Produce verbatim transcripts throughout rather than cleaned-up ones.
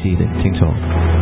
seated. 請坐。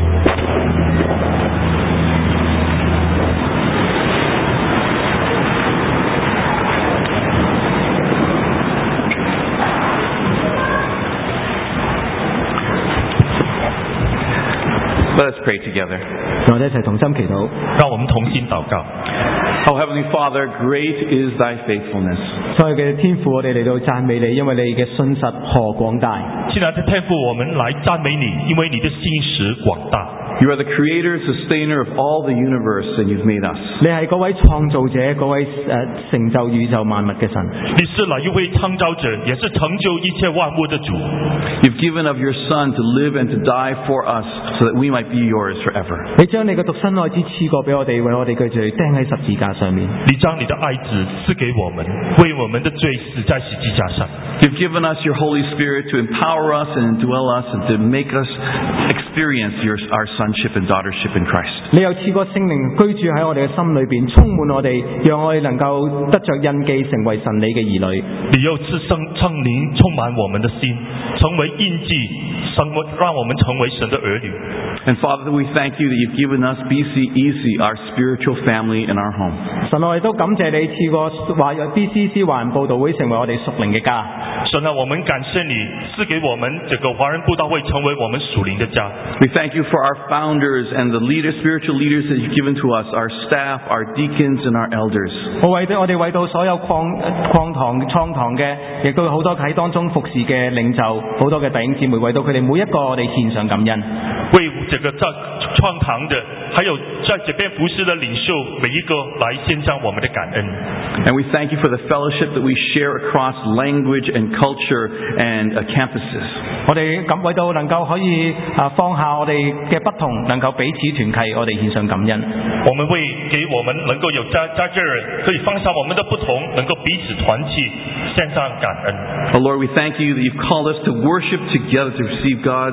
Let us pray together. 我哋一齊同心祈禱。 讓我們同心禱告。 Oh, Heavenly Father, great is Thy faithfulness. 所有嘅天父，我哋嚟到讚美你，因為你嘅信實何廣大。 親愛的天父，我們來讚美你，因為你的信實廣大。 You are the creator, sustainer of all the universe, and you've made us. 你係嗰位創造者，嗰位誒成就宇宙萬物嘅神。 你是那一位創造者，也是成就一切萬物的主。 You've given of your Son to live and to die for us, so that we might be yours forever. 你將你嘅獨生愛子賜過俾我哋，為我哋嘅罪釘喺十字架上面。 你將你的愛子賜給我們，為我們的罪死在十字架上。 You've given us your Holy Spirit to empower us and indwell us and to make us experience your, our sonship and daughtership in Christ. 你又賜過聖靈居住喺我哋嘅心裏邊，充滿我哋，讓我哋能夠得着印記，成為神你嘅兒女。 你又賜聖聖靈充滿我們的心，成為印記，成為讓我們成為神的兒女。 And Father, we thank you that you've given us B C E C, our spiritual family in our home. 神，我哋都感謝你賜過華人 B C C 華人佈道會成為我哋屬靈嘅家。 神啊，我們感謝你賜給我們這個華人佈道會成為我們屬靈的家。 We thank you for our founders and the leaders, spiritual leaders that you've given to us, our staff, our deacons, and our elders. 我為我哋為到所有擴擴堂創堂嘅，亦都好多喺當中服侍嘅領袖，好多嘅弟兄姊妹，為到佢哋每一個我哋獻上感恩。 為這個在創堂的，還有在這邊服侍的領袖，每一個來獻上我們的感恩。 And we thank you for the fellowship that we share across language and culture and uh, campuses. 我哋咁為到能夠可以啊放下我哋嘅不同，能夠彼此團契，我哋獻上感恩。 我們為給我們能夠有在在這兒可以放下我們的不同，能夠彼此團契，獻上感恩。 Oh Lord, we thank you that you've called us to worship together to receive God's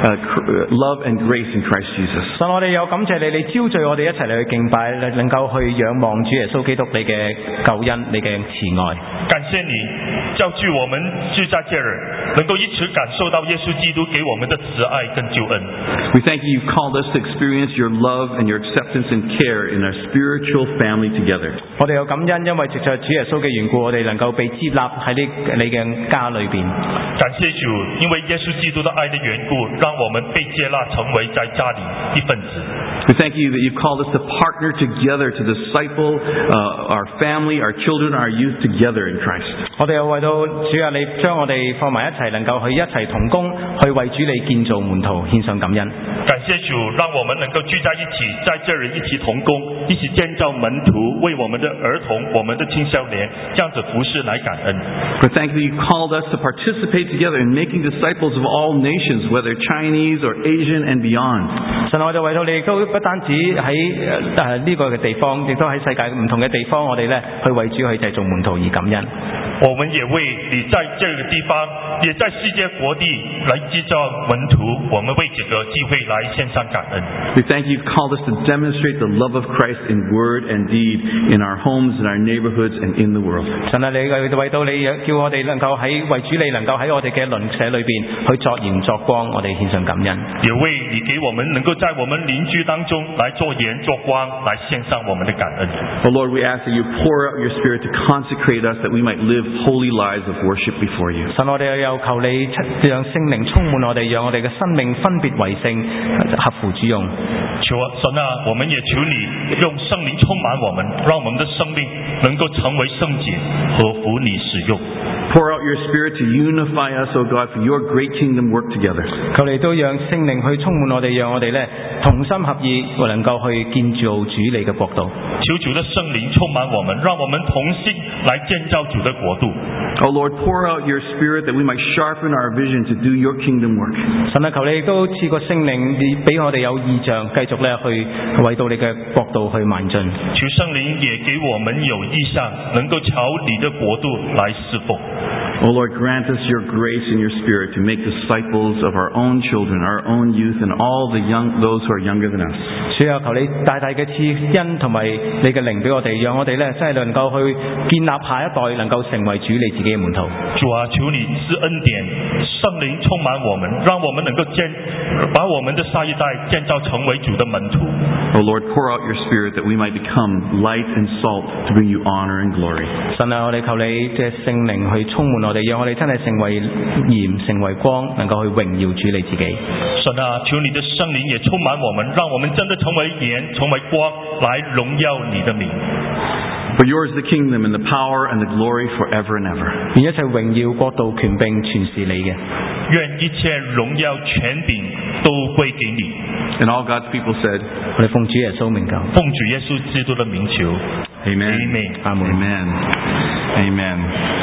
uh, love and grace in Christ Jesus. 神，我哋有感謝你，你招聚我哋一齊嚟去敬拜，能夠去仰望主耶穌基督你嘅救恩，你嘅慈愛。 感謝你召聚我們聚在這兒，能夠一起感受到耶穌基督給我們的慈愛跟救恩。 We thank you you've called us to experience your love and your acceptance and care in our spiritual family together. 我哋有感恩，因為藉着主耶穌嘅緣故，我哋能夠被接納喺呢你嘅家裏邊。 感謝主，因為耶穌基督的愛的緣故，讓我們被接納成為在家裏一份子。 We thank you that you've called us to partner together to disciple uh, our family, our children, our youth together in Christ. 我哋又為到主啊，你將我哋放埋一齊，能夠去一齊同工，去為主你建造門徒，獻上感恩。 感謝主，讓我們能夠聚在一起，在這兒一起同工，一起建造門徒，為我們的兒童、我們的青少年這樣子服侍來感恩。 We thank you that you called us to participate together in making disciples of all nations, whether Chinese or Asian and beyond. 神，我哋為到你都不單止喺誒呢個嘅地方，亦都喺世界唔同嘅地方，我哋咧去為主去製造門徒而感恩。 我們也為你在這個地方，也在世界各地來製造門徒，我們為這個機會來獻上感恩。 We thank you you've called us to demonstrate the love of Christ in word and deed in our homes, in our neighborhoods, and in the world. 神啊，你為到你叫我哋能夠喺為主你能夠喺我哋嘅鄰舍裏邊去作鹽作光，我哋獻上感恩。 也為你給我們能夠在我們鄰居當中來做鹽作光，來獻上我們的感恩。 Oh Lord, we ask that you pour out your Spirit to consecrate us, that we might live holy lives of worship before you. 神，我哋又求你讓聖靈充滿我哋，讓我哋嘅生命分別為聖，合乎主用。 求神啊，我們也求你用聖靈充滿我們，讓我們的生命能夠成為聖潔，合乎你使用。 Pour out your Spirit to unify us, O God, for your great kingdom work together. 求你都讓聖靈去充滿我哋，讓我哋咧同心合意，能夠去建造主你嘅國度。 求主的聖靈充滿我們，讓我們同心來建造主的國度。 O Lord, pour out your Spirit that we might sharpen our vision to do your kingdom work. 神啊，求你都賜個聖靈，你俾我哋有意象，繼續咧去為到你嘅國度去邁進。 求聖靈也給我們有意象，能夠朝你的國度來侍奉。 O Lord, grant us your grace and your Spirit to make disciples of our own children, our own youth, and all the young, those who are younger than us. 主啊，求你大大嘅賜恩同埋你嘅靈俾我哋，讓我哋咧真係能夠去建立下一代，能夠成為主你自己嘅門徒。 主啊，求你賜恩典， 圣灵充满我们，让我们能够建把我们的下一代建造成为主的门徒。 Oh Lord, pour out your Spirit that we might become light and salt to bring you honor and glory. 神啊，我哋求你嘅聖靈去充滿我哋，讓我哋真係成為鹽，成為光，能夠去榮耀主你自己。 神啊，求你的聖靈也充滿我們，讓我們真的成為鹽，成為光，來榮耀你的名。 For yours is the kingdom and the power and the glory forever and ever. 願一切榮耀、國度、權柄全是你嘅。 願一切榮耀、權柄都歸給你。 And all God's people said, 我哋奉主耶穌名求。 奉主耶穌基督的名求。 Amen. Amen. Amen. Amen.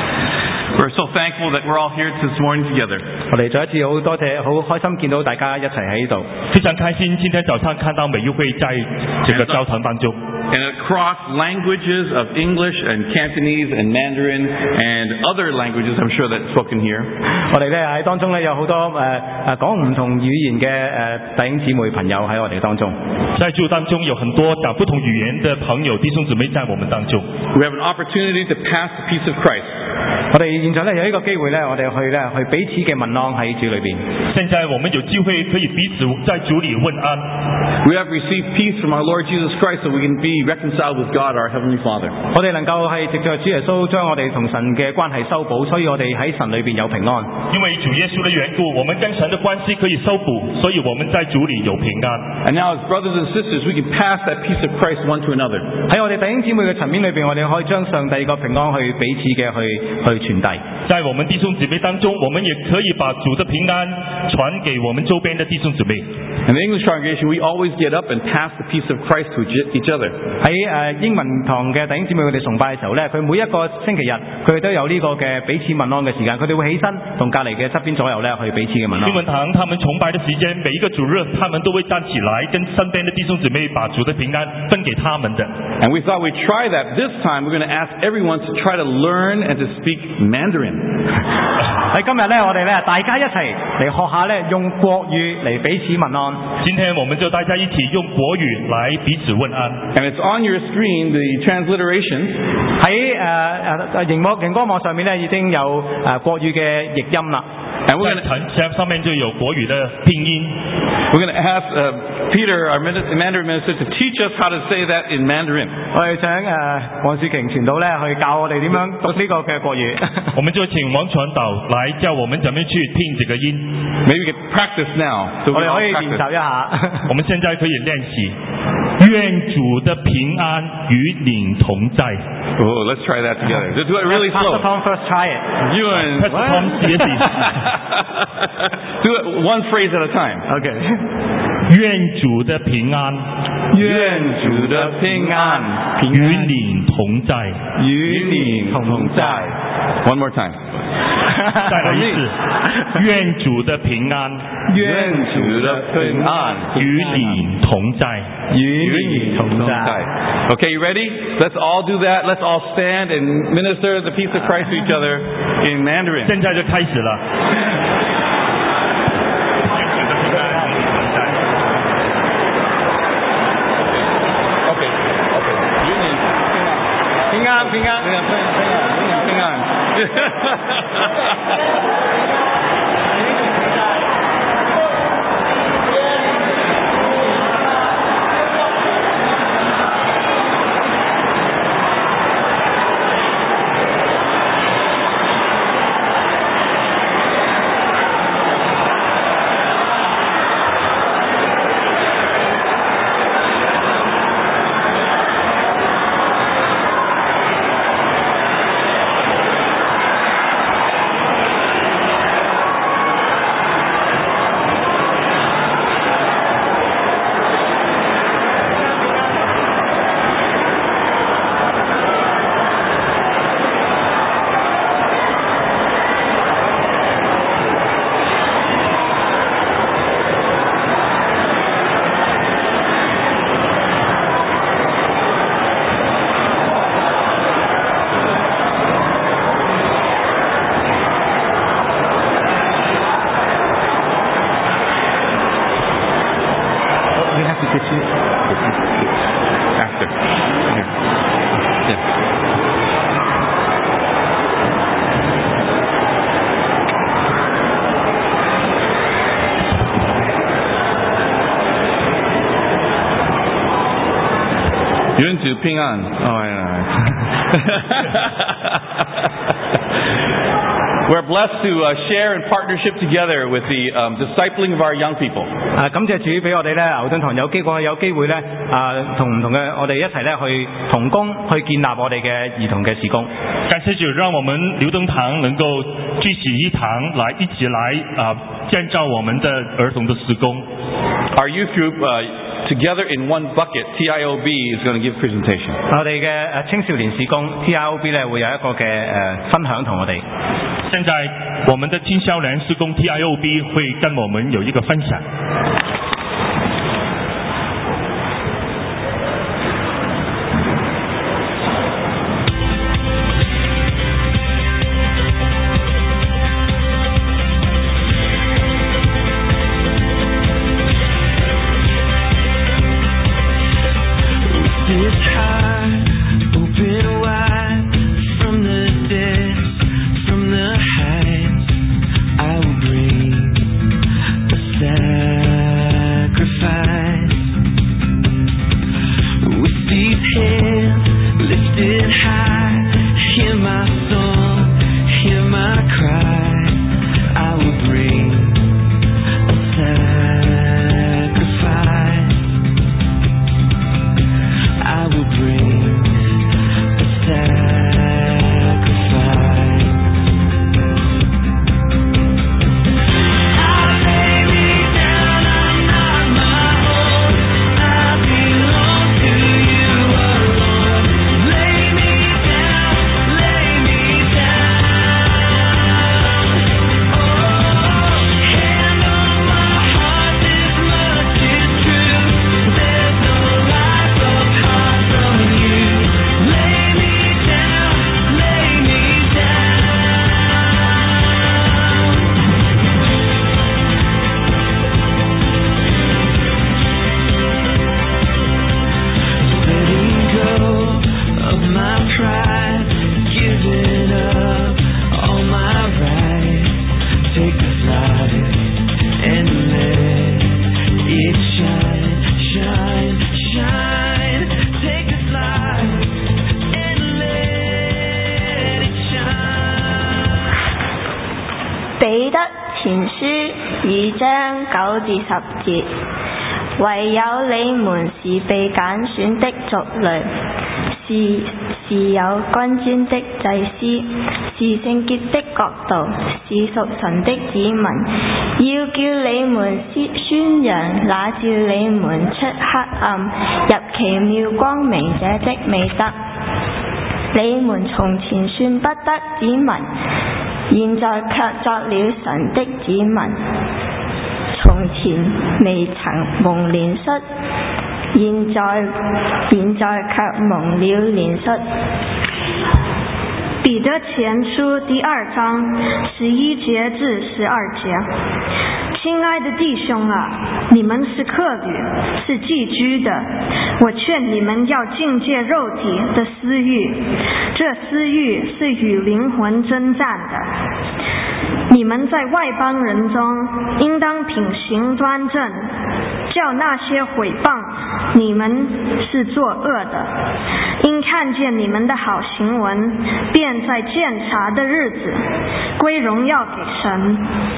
We're so thankful that we're all here this morning together. 我哋再一次好多謝，好開心見到大家一齊喺度。 非常開心，今天早上看到美育會在這個教堂當中。 And across languages of English and Cantonese and Mandarin and other languages, I'm sure that's spoken here. 我哋咧喺當中咧有好多誒誒講唔同語言嘅誒弟兄姊妹朋友喺我哋當中。 在座當中有很多講不同語言的朋友弟兄姊妹在我們當中。 We have an opportunity to pass the peace of Christ. 我哋現在咧有呢個機會咧，我哋去咧去彼此嘅問安喺主裏邊。 現在我們有機會可以彼此在主裏問安。 We have received peace from our Lord Jesus Christ so we can be reconciled with God, our Heavenly Father. 我哋能夠係藉着主耶穌將我哋同神嘅關係修補，所以我哋喺神裏邊有平安。 因為主耶穌的緣故，我們跟神的關係可以修補，所以我們在主裏有平安。 And now as brothers and sisters, we can pass that peace of Christ one to another. 喺我哋弟兄姊妹嘅層面裏邊，我哋可以將上帝個平安去彼此嘅去去傳遞。 在我們弟兄姊妹當中，我們也可以把主的平安傳給我們周邊的弟兄姊妹。 In the English congregation, we always get up and pass the peace of Christ to each other. 喺誒英文堂嘅弟兄姊妹佢哋崇拜嘅時候咧，佢每一個星期日佢哋都有呢個嘅彼此問安嘅時間，佢哋會起身同隔離嘅側邊左右咧去彼此嘅問安。 英文堂他們崇拜的時間，每一個主日，他們都會站起來，跟身邊的弟兄姊妹把主的平安分給他們的。 And we thought we'd try that. This time, we're going to ask everyone to try to learn and to speak Mandarin. 喺今日咧，我哋咧大家一齊嚟學下咧用國語嚟彼此問安。 今天我們就大家一起用國語來彼此問安。 And it's on your screen, the transliteration. 喺誒誒熒幕熒光幕上面咧已經有誒國語嘅譯音啦。 And we're going to 上上面就有國語的拼音。 we're going to ask uh, Peter, our Mandarin minister, to teach us how to say that in Mandarin. 我哋請誒黃志瓊傳道咧去教我哋點樣讀呢個嘅國語。 我們就請王傳導來教我們怎麼去聽這個音。 Maybe we can practice now. So 我 we 哋 all 可以練 practice. 習一下。 我們現在可以練習。願主的平安與你同在。 Oh, let's try that together. Just do it really slow. Pastor Tom first try it. You and Pastor Tom, yes, do it one phrase at a time. OK。 願主的平安願主的平安與你同在。 與你同在。One more time. 再來一次。願主的平安願主的平安與你同在。 與你同在。 Okay, you ready? Let's all do that. Let's all stand and minister the peace of Christ to each other in Mandarin. 現在就開始了。 平安，平安，平安，平安，平安。 愿主平安。Oh, yeah. We're blessed to uh, share in partnership together with the um, discipling of our young people. 啊，感謝主俾我哋咧，牛頓堂有機會有機會咧，啊，同唔同嘅我哋一齊咧去同工，去建立我哋嘅兒童嘅事工。 感謝主，讓我們劉登堂能夠聚集一堂，來一起來啊建造我們的兒童的事工。 Our youth group, uh, together in one bucket, T I O B, is going to give presentation. 我哋嘅誒青少年事工 T I O B 咧會有一個嘅誒分享同我哋。 現在我們的青少年事工 T I O B 會跟我們有一個分享。 至十節，唯有你們是被揀選的族類，是是有君尊的祭司，是聖潔的國度，是屬神的子民，要叫你們宣揚那召你們出黑暗入奇妙光明者的美德。你們從前算不得子民，現在卻作了神的子民。從前未曾蒙憐恤，現在現在卻蒙了憐恤。 彼得前書第二章十一節至十二節，親愛的弟兄啊，你們是客旅，是寄居的。我勸你們要禁戒肉體的私欲，這私欲是與靈魂爭戰的。你們在外邦人中，應當品行端正，叫那些毀謗你們是作惡的，因看見你們的好行文，便在鑒察的日子歸榮耀給神。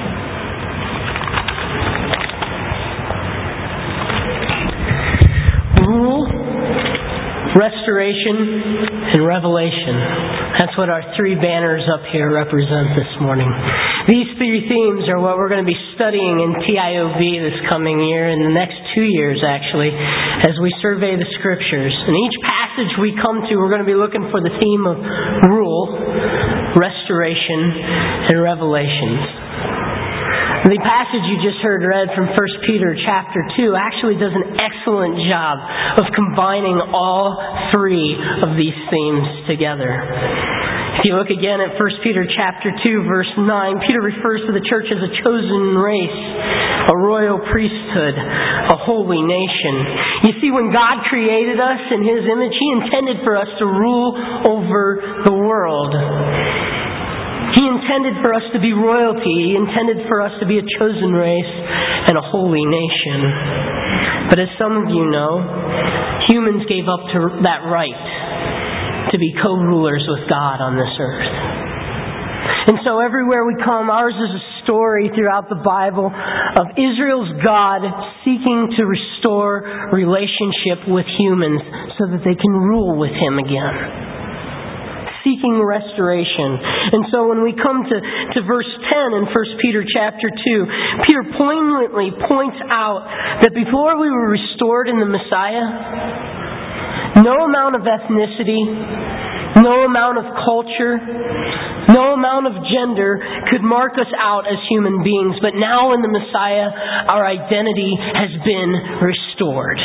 Rule, restoration, and revelation. That's what our three banners up here represent this morning. These three themes are what we're going to be studying in T I O B this coming year, and the next two years actually, as we survey the scriptures. In each passage we come to, we're going to be looking for the theme of rule, restoration, and revelations. The passage you just heard read from First Peter chapter two actually does an excellent job of combining all three of these themes together. If you look again at First Peter chapter two verse nine, Peter refers to the church as a chosen race, a royal priesthood, a holy nation. You see, when God created us in His image, He intended for us to rule over the world. He intended for us to be royalty. He intended for us to be a chosen race and a holy nation. But as some of you know, humans gave up to that right to be co-rulers with God on this earth. And so everywhere we come, ours is a story throughout the Bible of Israel's God seeking to restore relationship with humans so that they can rule with Him again. Seeking restoration. And so when we come to, to verse ten in First Peter chapter two, Peter poignantly points out that before we were restored in the Messiah, no amount of ethnicity, no amount of culture, no amount of gender could mark us out as human beings. But now in the Messiah, our identity has been restored.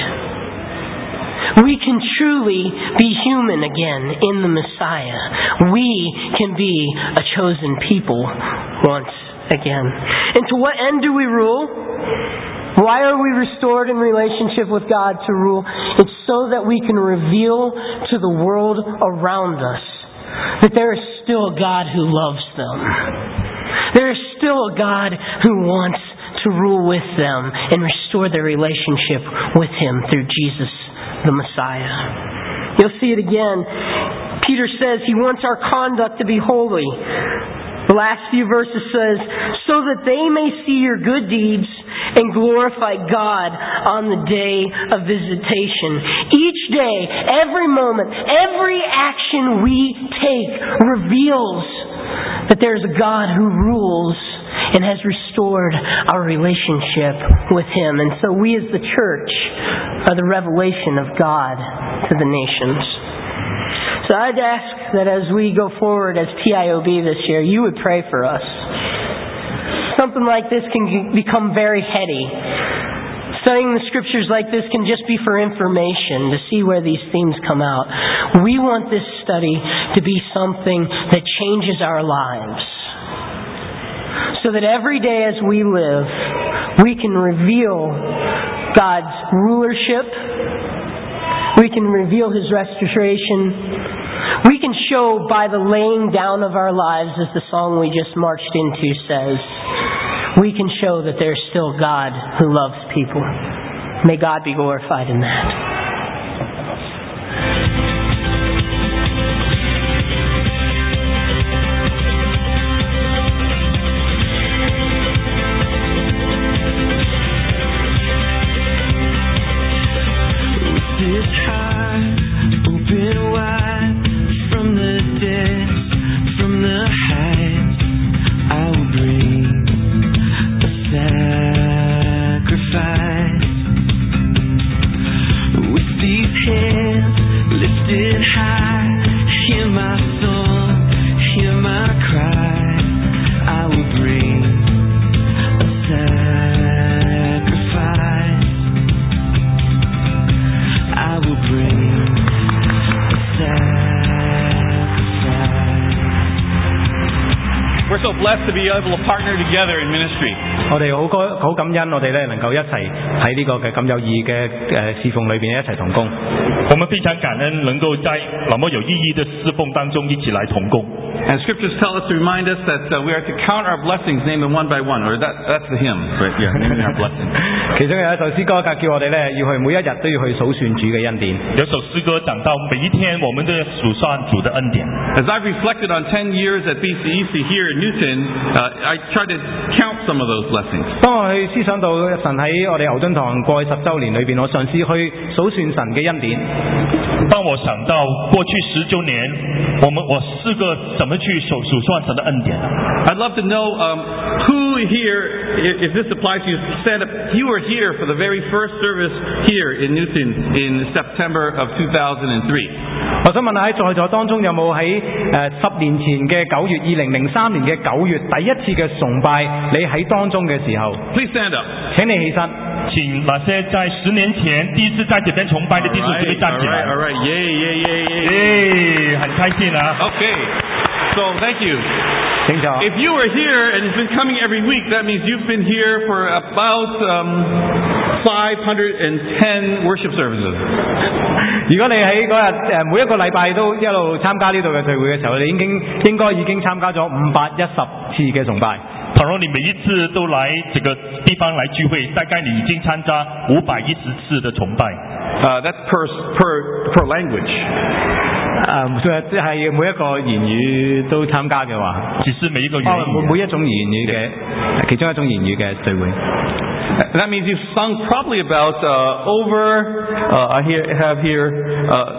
We can truly be human again in the Messiah. We can be a chosen people once again. And to what end do we rule? Why are we restored in relationship with God to rule? It's so that we can reveal to the world around us that there is still a God who loves them. There is still a God who wants to rule with them and restore their relationship with Him through Jesus the Messiah. You'll see it again. Peter says he wants our conduct to be holy. The last few verses says, so that they may see your good deeds and glorify God on the day of visitation. Each day, every moment, every action we take reveals that there's a God who rules and has restored our relationship with Him. And so we as the church are the revelation of God to the nations. So I'd ask that as we go forward as T I O B this year, you would pray for us. Something like this can become very heady. Studying the Scriptures like this can just be for information, to see where these themes come out. We want this study to be something that changes our lives. So that every day as we live, we can reveal God's rulership. We can reveal His restoration. We can show by the laying down of our lives, as the song we just marched into says, we can show that there's still God who loves people. May God be glorified in that. Blessed to be able to partner together in ministry. 我哋好感好感恩，我哋咧能夠一齊喺呢個嘅咁有意義嘅誒侍奉裏邊一齊同工。 我們非常感恩能夠在那麼有意義的侍奉當中一起來同工。 And Scriptures tell us to remind us that uh, we are to count our blessings, name them one by one, or that that's the hymn, right? Yeah, naming our blessings. 其中有一首詩歌教叫我哋咧要去每一日都要去數算主嘅恩典。 有首詩歌講到每一天我們都要數算主的恩典。 As I've reflected on ten years at B C E C here in Newton, uh, I try to count some of those blessings. 當我去思想到神喺我哋牛頓堂過去十週年裏邊，我嘗試去數算神嘅恩典。 當我想到過去十週年，我們我試過怎麼去數數算神的恩典。 I'd love to know um, who here, if this applies to you, stand up. You were here for the very first service here in Newton in September of two thousand three. 我想問下喺在座當中有冇喺誒十年前嘅九月，二零零三年嘅九月第一次嘅崇拜，你喺當中嘅時候 Please stand up. 請你起身。 請那些在十年前第一次在這邊崇拜的弟兄姊妹站起來。 All right, all right, yay, yay, yay, yay. 耶，很開心啊。 Okay, so thank you. 請坐。 If you were here and it's been coming every week, that means you've been here for about um, five hundred ten worship services. 如果你喺嗰日誒每一個禮拜都一路參加呢度嘅聚會嘅時候，你已經應該已經參加咗五百一十次嘅崇拜。 倘若你每一次都来这个地方来聚会，大概你已经参加五百一十次的崇拜。 Uh, that's per, per, per language. 誒，即係每一個言語都參加嘅話， 只是每一個語言， 哦，每每一種言語嘅其中一種言語嘅聚會。 That means you've sung probably about uh, over, uh, I hear, have here, uh,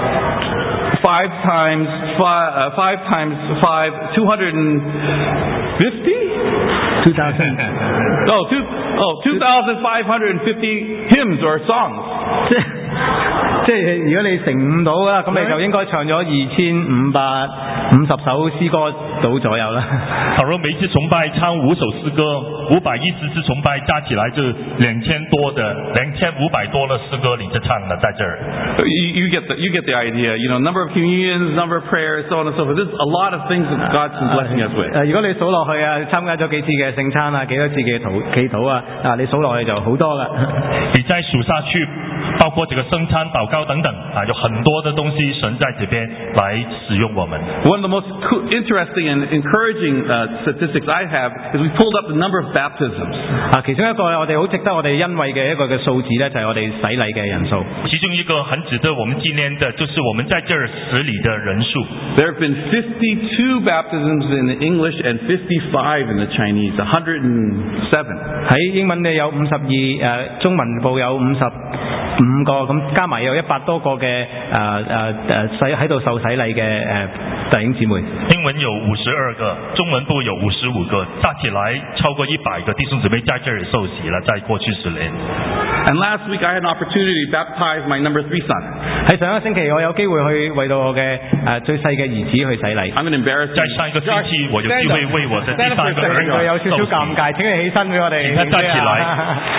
five times five, uh, five times five, two hundred fifty? two thousand. Oh, two, oh, two thousand five hundred fifty hymns or songs. 即係如果你乘五到啦，咁你就應該唱咗二千五百五十首詩歌到左右啦。 倘若每一次崇拜唱五首詩歌，五百一十次崇拜加起來就兩千多的兩千五百多的詩歌你就唱了在這兒。 You, you get the you get the idea. You know, number of communions, number of prayers, so on and so forth. There's a lot of things that God's been blessing us with. 誒，如果你數落去啊，參加咗幾次嘅聖餐啊，幾多次嘅禱祈禱啊，啊，你數落去就好多噶。 你再數下去，包括這個聖餐、禱告等等啊，有很多的東西神在這邊來使用我們。 One of the most interesting and encouraging uh, statistics I have is we pulled up the number of baptisms. 啊，其中一個我哋好值得我哋欣慰嘅一個嘅數字咧，就係我哋洗禮嘅人數。 其中一個很值得我們紀念的，就是我們在這兒洗禮的人數。 There have been fifty-two baptisms in the English and fifty-five in the Chinese. one hundred seven. 喺英文咧有五十二，誒中文部有五十五個，咁加埋有一百多個嘅誒誒誒洗喺度受洗禮嘅誒弟兄姊妹。 英文有五十二個，中文部有五十五個，加起來超過一百個弟兄姊妹在這裡受洗了，在過去十年。 And last week I had an opportunity to baptize my number three son. 喺上一個星期我有機會去為到我嘅誒最細嘅兒子去洗禮。 I'm going to embarrass you. 在上一個星期我有機會為我的第三個兒子受洗。 有少少尷尬，請你起身俾我哋。 請他站起來。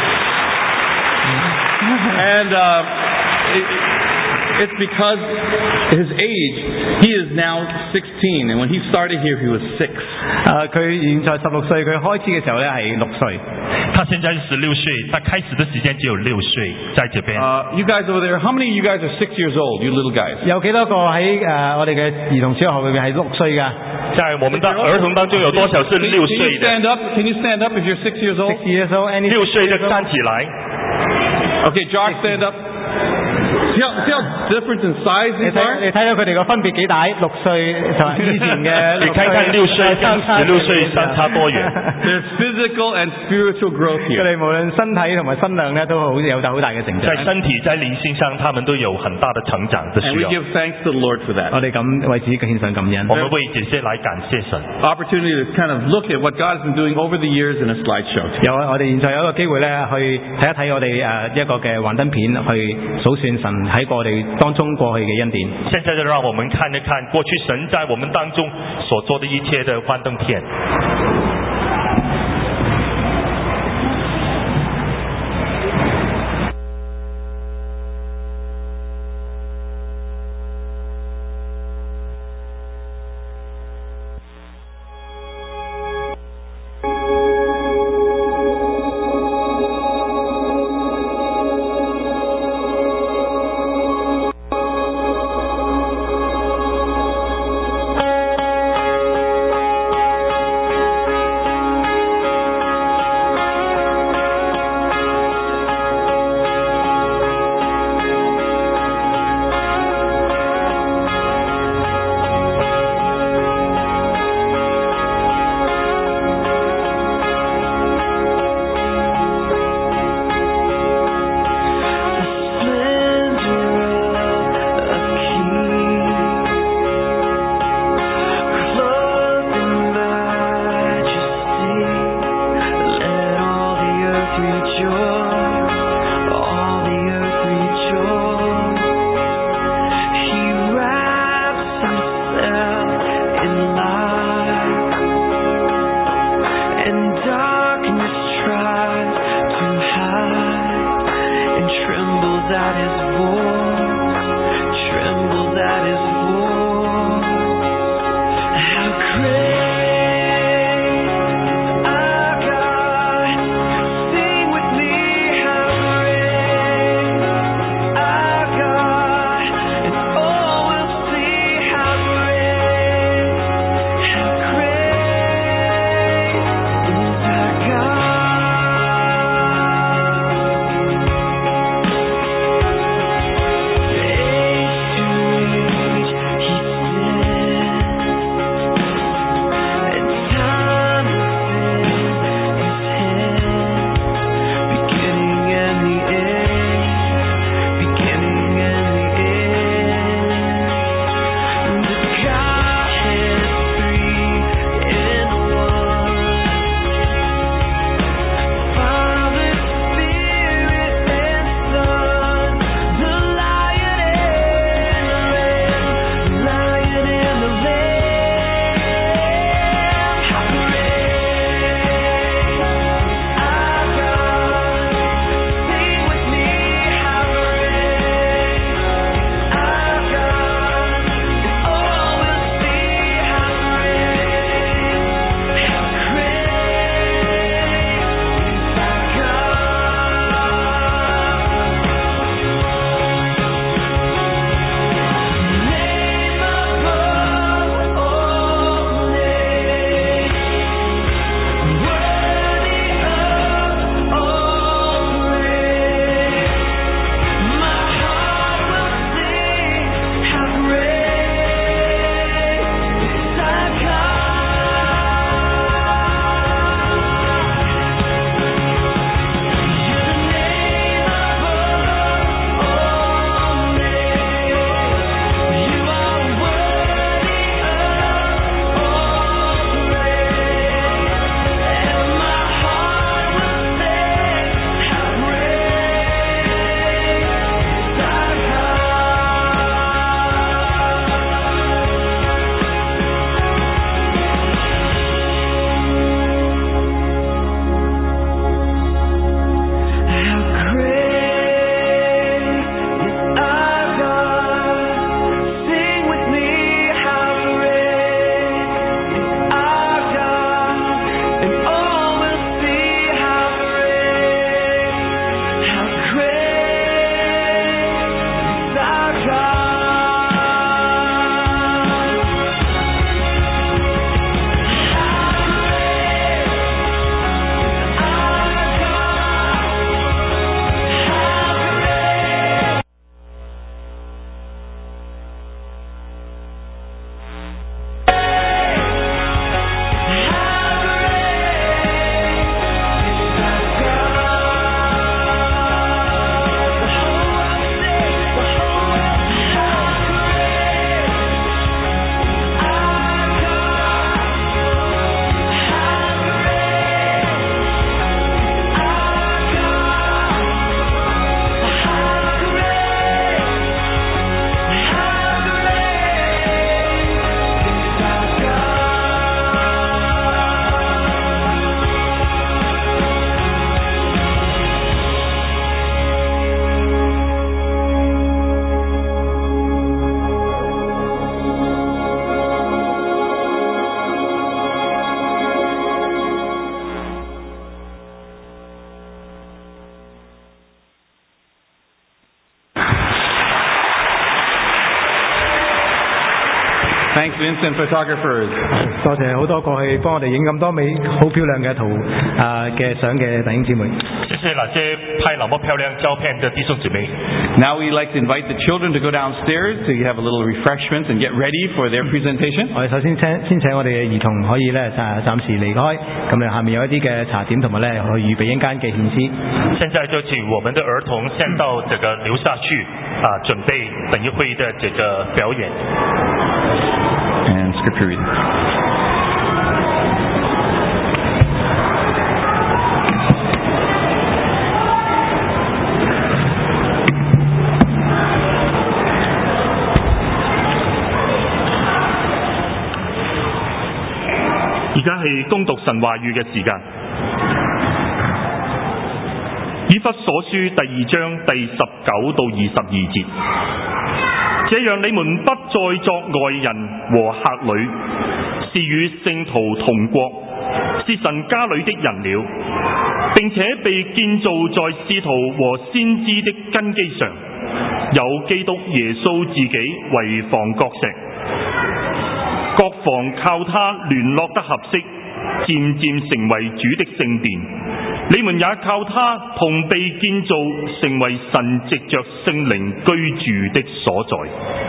And uh, it, it's because his age, he is now sixteen, and when he started here, he was six. 誒，佢現在十六歲，佢開始嘅時候咧係六歲。 他現在是十六歲，他開始的時間只有六歲，在這邊。 Uh, you guys over there, how many of you guys are six years old? You little guys. 有幾多個喺誒我哋嘅兒童小學裏面係六歲㗎？ 在我們的兒童當中有多少是六歲的 Can you stand up? Can you stand up if you're six years old? Six years old. 六歲的站起來。 Okay, Josh, stand up. See how, see how different in size 你 these 睇 are? 你睇到佢哋個分別幾大？六歲同埋以前嘅你看看六歲跟十六歲相差多遠 There's physical and spiritual growth 佢 here. 哋無論身體同埋身量咧，都好有大好大嘅成長。 在身體在靈性上，他們都有很大的成長的 And 需 we 要。 give thanks to the Lord for that. 我哋咁為自己獻上感恩。 我們為這些來感謝神。 Opportunity to kind of look at what God has been doing over the years in a slideshow. 有我哋現在有一個機會咧，去睇一睇我哋誒一個嘅幻燈片，去數算神喺我哋當中過去嘅恩典。 現在就讓我們看一看過去神在我們當中所做的一切的幻燈片。 Thanks Vincent Photographers. 多謝好多過去幫我哋影咁多美好漂亮嘅圖啊嘅相嘅弟兄姊妹。 謝謝那些拍那麼漂亮照片的弟兄姊妹。 Now we'd like to invite the children to go downstairs to have a little refreshments and get ready for their presentation. 我哋首先請先請我哋嘅兒童可以咧暫暫時離開，咁樣下面有一啲嘅茶點同埋咧去預備一間嘅獻詩。 現在就請我們的兒童先到這個留下去啊，準備等一會的這個表演。 And scripture reading. 而家係恭讀神話語嘅時間。以弗所書第二章第十九到二十二節，這樣你們不再作外人和客旅，是與聖徒同國，是神家裏的人了，並且被建造在使徒和先知的根基上，有基督耶穌自己為房角石。各房靠他聯絡得合適，漸漸成為主的聖殿。你們也靠他同被建造，成為神藉着聖靈居住的所在。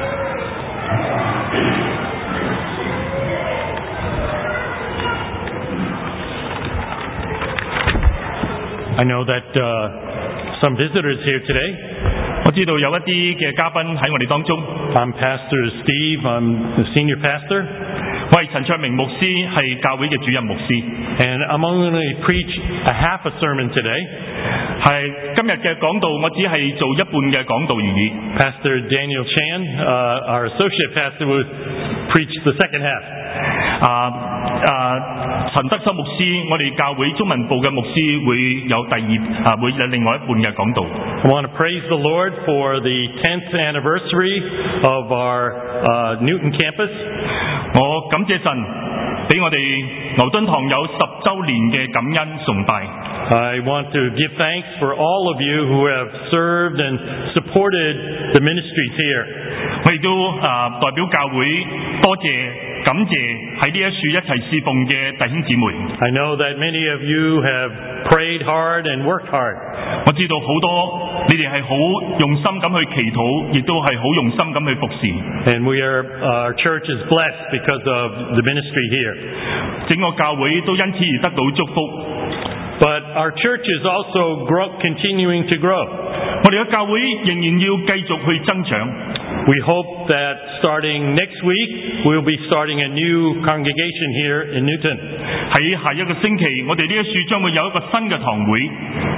I know that uh, some visitors here today. 我知道有一啲嘅嘉賓喺我哋當中。 I'm Pastor Steve. I'm the senior pastor. 我係陳卓明牧師，係教會嘅主任牧師。 And I'm only going to preach a half a sermon today. 係今日嘅講道，我只係做一半嘅講道而已。 Pastor Daniel Chan, uh, our associate pastor, will preach the second half. 啊啊，陳德森牧師，我哋教會中文部嘅牧師會有第二啊，會有另外一半嘅講道。 I want to praise the Lord for the tenth anniversary of our uh, Newton campus. 我感謝神，俾我哋牛頓堂有十週年嘅感恩崇拜。 I want to give thanks for all of you who have served and supported the ministries here. 我亦都啊代表教會多謝感謝喺呢一處一齊侍奉嘅弟兄姊妹。 I know that many of you have prayed hard and worked hard. 我知道好多你哋係好用心咁去祈禱，亦都係好用心咁去服侍。 And we are, our church is blessed because of the ministry here. 整個教會都因此而得到祝福。 But our church is also grow, continuing to grow. 我哋嘅教會仍然要繼續去增長。 We hope that starting next week, we'll be starting a new congregation here in Newton. 喺下一個星期，我哋呢一處將會有一個新嘅堂會。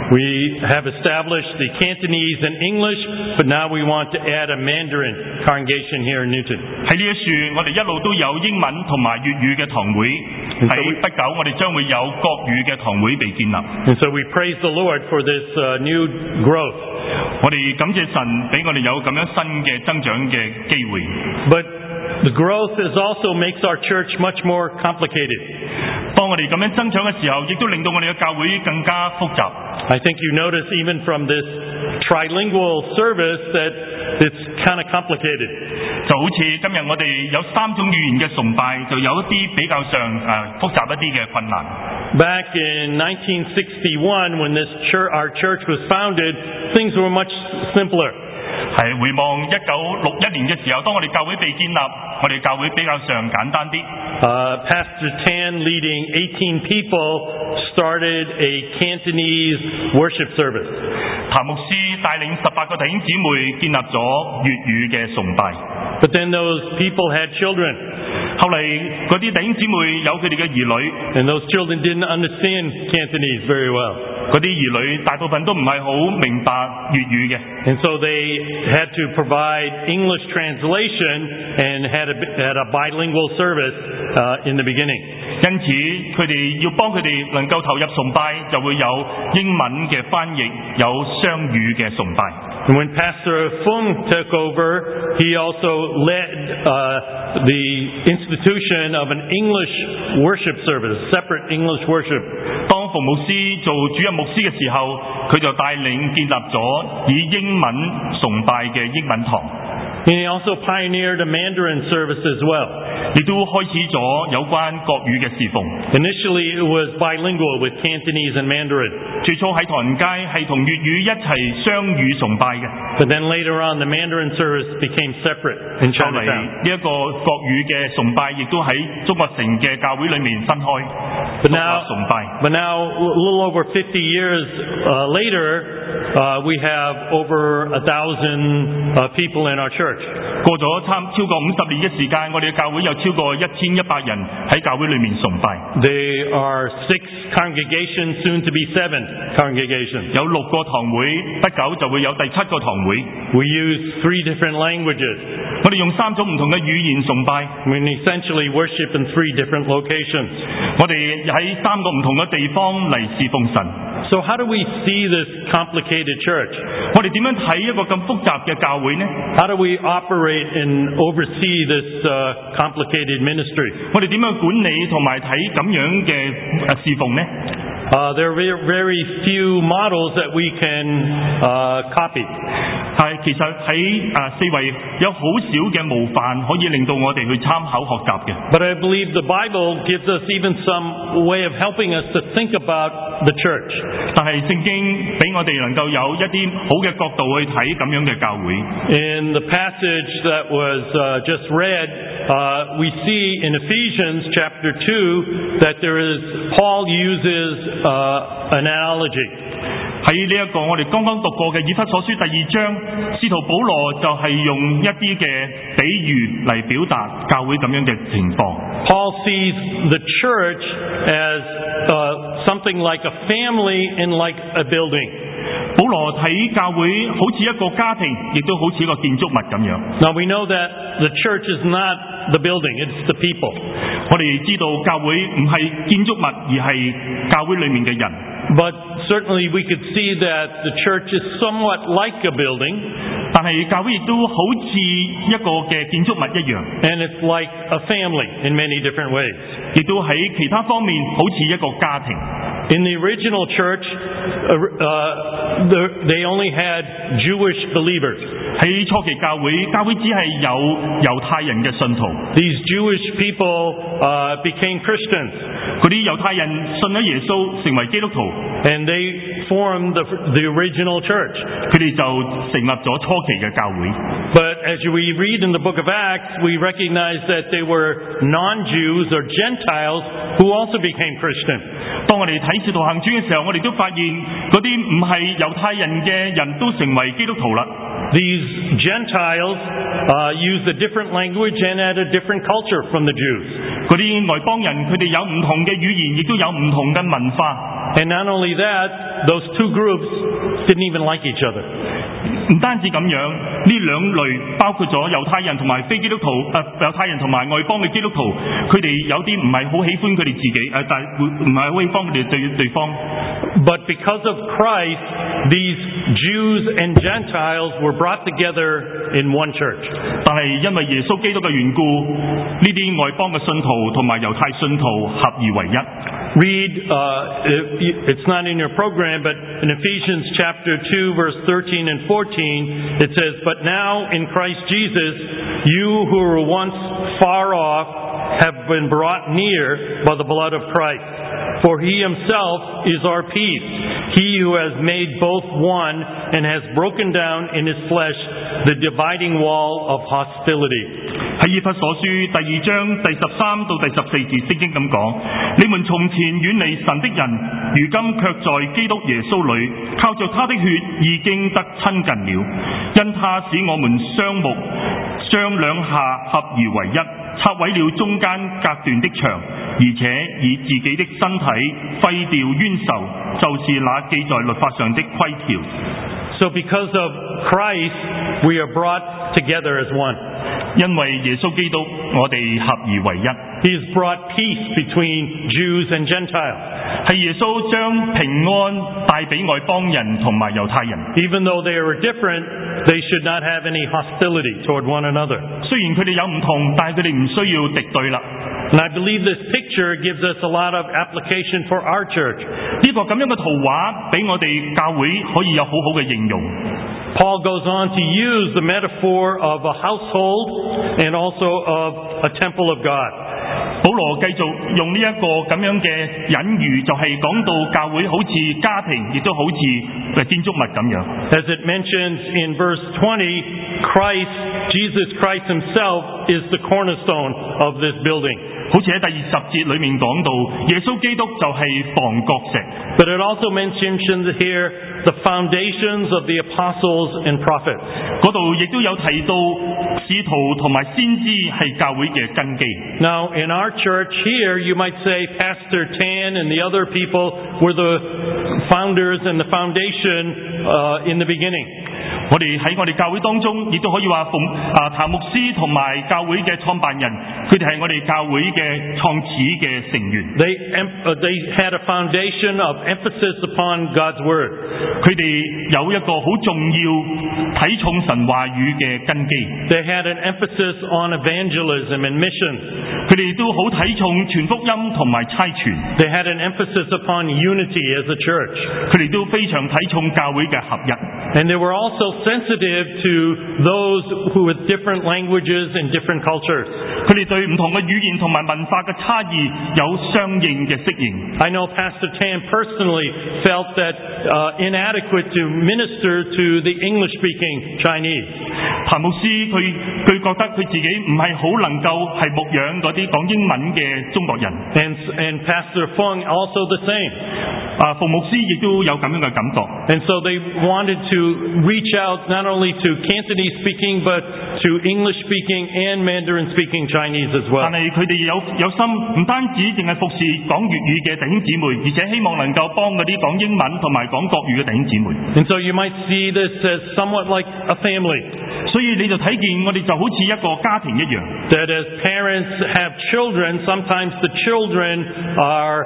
We have established the Cantonese and English, but now we want to add a Mandarin congregation here in Newton. 喺呢一處，我哋一路都有英文同埋粵語嘅堂會。喺不久，我哋將會有國語嘅堂會被建立。 And so we praise the Lord for this uh, new growth. 我哋感謝神俾我哋有咁樣新嘅增長嘅機會。 But the growth is also makes our church much more complicated. 當我哋咁樣增長嘅時候，亦都令到我哋嘅教會更加複雜。 I think you notice even from this trilingual service that it's kind of complicated. 就好似今日我哋有三種語言嘅崇拜，就有一啲比較上誒、呃、複雜一啲嘅困難。 Back in nineteen sixty-one, when this church, our church was founded, things were much simpler. 係回望一九六一年嘅時候，當我哋教會被建立，我哋教會比較上簡單啲。 Uh, Pastor Tan, leading eighteen people, started a Cantonese worship service. 譚牧師帶領十八個弟兄姊妹建立咗粵語嘅崇拜。 But then those people had children. 後嚟嗰啲弟兄姊妹有佢哋嘅兒女 And those children didn't understand Cantonese very well. 嗰啲兒女大部分都唔係好明白粵語嘅。 And so they had to provide English translation and had a, had a bilingual service uh, in the beginning. 因此佢哋要幫佢哋能夠投入崇拜，就會有英文嘅翻譯，有雙語嘅崇拜。 And when Pastor Fung took over, he also led uh, the institution of an English worship service, separate English worship. 當馮牧師做主任牧師嘅時候，佢就帶領建立咗以英文崇拜嘅英文堂。 He also pioneered a Mandarin service as well. 亦都開始咗有關國語嘅侍奉。 Initially, it was bilingual with Cantonese and Mandarin. 最初喺唐人街係同粵語一齊雙語崇拜嘅。 But then later on, the Mandarin service became separate in 後嚟 Chinatown. 呢一個國語嘅崇拜亦都喺中國城嘅教會裏面分開。 But 獨 now, 立崇拜。 but now, a little over fifty years uh, later, uh, we have over a thousand uh, people in our church. 過咗差超過五十年嘅時間，我哋嘅教會有超過一千一百人喺教會裏面崇拜。 There are six congregations, soon to be seven congregations. 有六個堂會，不久就會有第七個堂會。 We use three different languages. 我哋用三種唔同嘅語言崇拜。 We essentially worship in three different locations. 我哋喺三個唔同嘅地方嚟侍奉神。 So how do we see this complicated church? 我哋點樣睇一個咁複雜嘅教會呢？ How do we operate and oversee this uh, complicated ministry? 我哋點樣管理同埋睇咁樣嘅誒侍奉呢？ Uh, there are very, very few models that we can uh, copy. 係其實喺誒四圍有好少嘅模範可以令到我哋去參考學習嘅。 But I believe the Bible gives us even some way of helping us to think about the church. 但係聖經俾我哋能夠有一啲好嘅角度去睇咁樣嘅教會。 In the passage that was uh, just read, uh, we see in Ephesians chapter two that there is, Paul uses uh, an analogy. 喺呢一個我哋剛剛讀過嘅以弗所書第二章，使徒保羅就係用一啲嘅比喻嚟表達教會咁樣嘅情況。 Paul sees the church as uh, something like a family and like a building. 保羅睇教會好似一個家庭，亦都好似一個建築物咁樣。 Now we know that the church is not the building, it's the people. 我哋知道教會唔係建築物，而係教會裏面嘅人。 But certainly we could see that the church is somewhat like a building. 但係教會亦都好似一個嘅建築物一樣。 And it's like a family in many different ways. 亦都喺其他方面好似一個家庭。 In the original church, uh, uh, the, they only had Jewish believers. 喺初期教會，教會只係有猶太人嘅信徒。 These Jewish people uh, became Christians. 嗰啲猶太人信咗耶穌，成為基督徒。 And they formed the, the original church. 佢哋就成立咗初期嘅教會。 But as we read in the book of Acts, we recognize that they were non-Jews or Gentiles who also became Christian. 當我哋睇《使徒行傳》嘅時候，我哋都發現嗰啲唔係猶太人嘅人都成為基督徒啦。 These Gentiles uh, used a different language and had a different culture from the Jews. 嗰啲外邦人，佢哋有唔同嘅語言，亦都有唔同嘅文化。 And not only that, those two groups didn't even like each other. 唔單止咁樣，呢兩類包括咗猶太人同埋非基督徒，誒、呃、猶太人同埋外邦嘅基督徒，佢哋有啲唔係好喜歡佢哋自己，誒、呃、但係唔係好喜歡佢哋對對方。 But because of Christ, these Jews and Gentiles were brought together in one church. 但係因為耶穌基督嘅緣故，呢啲外邦嘅信徒同埋猶太信徒合而為一。 Read, uh, it's not in your program, but in Ephesians chapter two, verse thirteen and fourteen, it says, "But now in Christ Jesus, you who were once far off have been brought near by the blood of Christ. For he himself is our peace, he who has made both one and has broken down in his flesh the dividing wall of hostility." 喺以弗所書第二章第十三到第十四節，聖經咁講：你們從前遠離神的人，如今卻在基督耶穌裏，靠着他的血已經得親近了。因他使我們雙目將兩下合而為一，拆毀了中間隔斷的牆，而且以自己的身體廢掉冤仇，就是那記在律法上的規條。 So because of Christ, we are brought together as one. 因為耶穌基督，我哋合而為一。 He has brought peace between Jews and Gentiles. 係耶穌將平安帶俾外邦人同埋猶太人。 Even though they are different, they should not have any hostility toward one another. 雖然佢哋有唔同，但係佢哋唔需要敵對啦。 And I believe this picture gives us a lot of application for our church. 呢個咁樣嘅圖畫俾我哋教會可以有好好嘅應用。 Paul goes on to use the metaphor of a household and also of a temple of God. 保羅繼續用呢一個咁樣嘅隱喻，就係講到教會好似家庭，亦都好似建築物咁樣。 As it mentions in verse twenty, Christ, Jesus Christ himself is the cornerstone of this building. 好似喺第二十節裏面講到，耶穌基督就係房角石。 But it also mentions here the foundations of the apostles and prophets. 嗰度亦都有提到使徒同埋先知係教會嘅根基。 Now, in our church here, you might say Pastor Tan and the other people were the founders and the foundation uh, in the beginning. 我哋喺我哋教會當中，亦都可以話奉啊譚牧師同埋教會嘅創辦人，佢哋係我哋教會嘅創始嘅成員。 They uh, they had a foundation of emphasis upon God's word. 佢哋有一個好重要睇重神話語嘅根基。 They had an emphasis on evangelism and missions. 佢哋都好睇重傳福音同埋差傳。 They had an emphasis upon unity as a church. 佢哋都非常睇重教會嘅合一。 And they were also sensitive to those who with different languages and different cultures. 佢哋對唔同嘅語言同埋文化嘅差異有相應嘅適應。 I know Pastor Tan personally felt that uh, inadequate to minister to the English-speaking Chinese. 譚牧師佢佢覺得佢自己唔係好能夠係牧養嗰啲講英文嘅中國人。 And and Pastor Fung also the same. 啊，馮牧師亦都有咁樣嘅感覺。 And so they wanted to reach out not only to Cantonese-speaking but to English-speaking and Mandarin-speaking Chinese as well. 但係佢哋有有心，唔單止淨係服侍講粵語嘅弟兄姊妹，而且希望能夠幫嗰啲講英文同埋講國語嘅弟兄姊妹。 And so you might see this as somewhat like a family. 所以你就睇見我哋就好似一個家庭一樣。 That as parents have children, sometimes the children are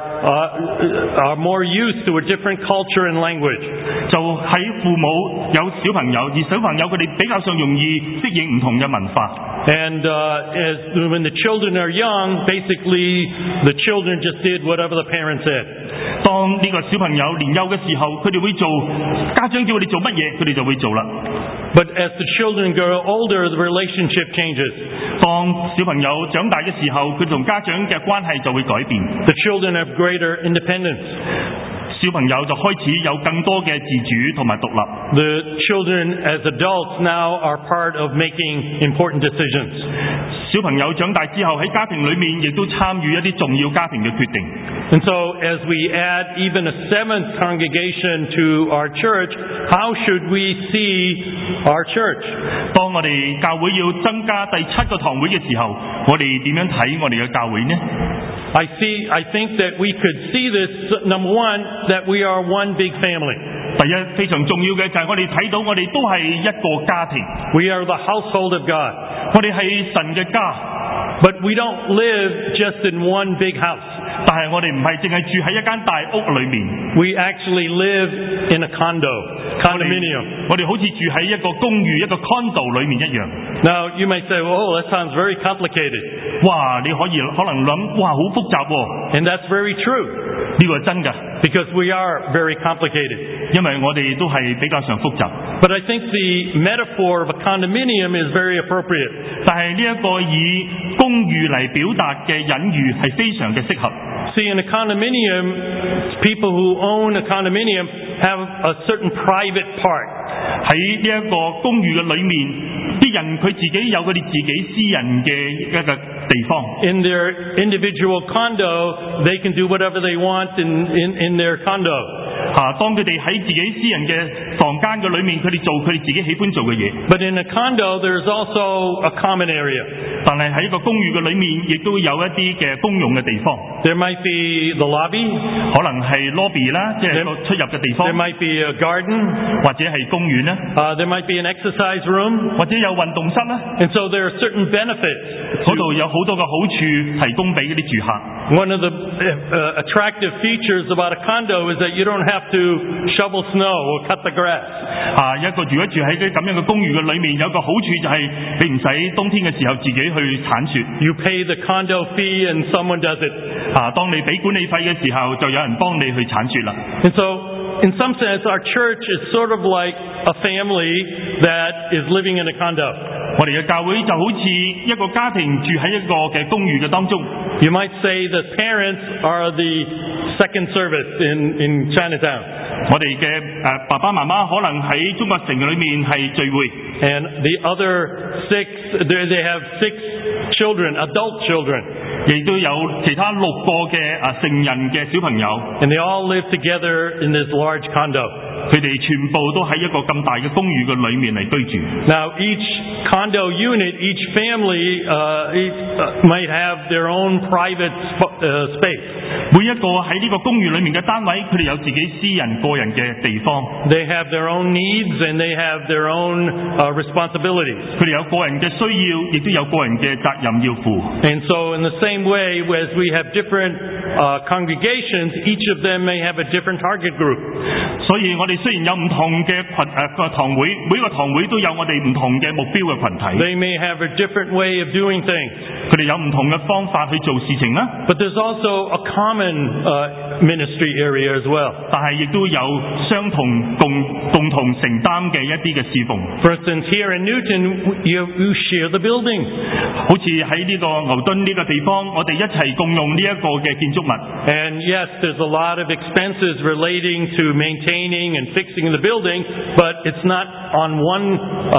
uh, are more used to a different culture and language. 就喺父母有小朋友，而小朋友佢哋比較上容易適應唔同嘅文化。 And uh, as when the children are young, basically the children just did whatever the parents said. 當呢個小朋友年幼嘅時候，佢哋會做家長叫佢哋做乜嘢，佢哋就會做啦。 But as the children grow older, the relationship changes. 當小朋友長大嘅時候，佢同家長嘅關係就會改變。 The children have greater independence. 小朋友就開始有更多嘅自主同埋獨立。 The children as adults now are part of making important decisions. 小朋友長大之後喺家庭裏面亦都參與一啲重要家庭嘅決定。 And so as we add even a seventh congregation to our church, how should we see our church? 當我哋教會要增加第七個堂會嘅時候，我哋點樣睇我哋嘅教會呢？ I see, I think that we could see this, number one, that we are one big family. 第一，非常重要嘅就係我哋睇到我哋都係一個家庭。 We are the household of God. 我哋係神嘅家。 But we don't live just in one big house. 但係我哋唔係淨係住喺一間大屋裏面。 We actually live in a condo, condominium. 我哋好似住喺一個公寓、一個 condo 裏面一樣。 Now you may say, "Oh, that sounds very complicated." 哇，你可以可能諗，哇，好複雜喎。 And that's very true. 呢個係真㗎。 Because we are very complicated. 因為我哋都係比較上複雜。 But I think the metaphor of a condominium is very appropriate. 但係呢一個以公寓嚟表達嘅隱喻係非常嘅適合。 See, in a condominium, people who own a condominium have a certain private part. 喺呢一個公寓嘅裏面，啲人佢自己有佢哋自己私人嘅一個地方。 In their individual condo, they can do whatever they want in, in, in their condo. 啊，當佢哋喺自己私人嘅房間嘅裏面，佢哋做佢哋自己喜歡做嘅嘢。 But in a condo, there's also a common area. 但係喺一個公寓嘅裏面，亦都有一啲嘅公用嘅地方。 There might be the lobby. 可能係 lobby 啦，即係個出入嘅地方。 There might be a garden. 或者係公園啦。 Uh, there might be an exercise room. 或者有運動室啦。 And so there are certain benefits. 嗰度有好多嘅好處提供俾嗰啲住客。 One of the uh, attractive features about a condo is that you don't have have to shovel snow or cut the grass. 啊，一個如果住喺啲咁樣嘅公寓嘅裏面，有個好處就係你唔使冬天嘅時候自己去鏟雪。 You pay the condo fee and someone does it. 啊，當你俾管理費嘅時候，就有人幫你去鏟雪啦。 And so, in some sense, our church is sort of like a family that is living in a condo. 我哋嘅教會就好似一個家庭住喺一個嘅公寓嘅當中。 You might say the parents are the second service in, in Chinatown. 我哋嘅誒爸爸媽媽可能喺中國城裏面係聚會 And the other six, they they have six children, adult children. 亦都有其他六個嘅啊成人嘅小朋友， And they all live together in this large condo. 佢哋全部都喺一個咁大嘅公寓嘅裏面嚟居住。 Now each condo unit, each family uh, each, uh, might have their own private sp- uh, space. 每一個喺呢個公寓裏面嘅單位，佢哋有自己私人個人嘅地方。 They have their own needs and they have their own uh, responsibilities. 佢哋有個人嘅需要，亦都有個人嘅責任要負。 And so in the same way, as we have different uh, congregations, each of them may have a different target group. 所以我哋雖然有唔同嘅群誒個堂會，每個堂會都有我哋唔同嘅目標嘅群體。 They may have a different way of doing things. 佢哋有唔同嘅方法去做事情啦。 But there's also a common uh, ministry area as well. 但係亦都有相同共共同承擔嘅一啲嘅侍奉。 For instance, here in Newton, you, you share the building. 好似喺呢個牛頓呢個地方，我哋一齊共用呢一個嘅建築物。 And yes, there's a lot of expenses relating to maintaining and fixing the building, but it's not on one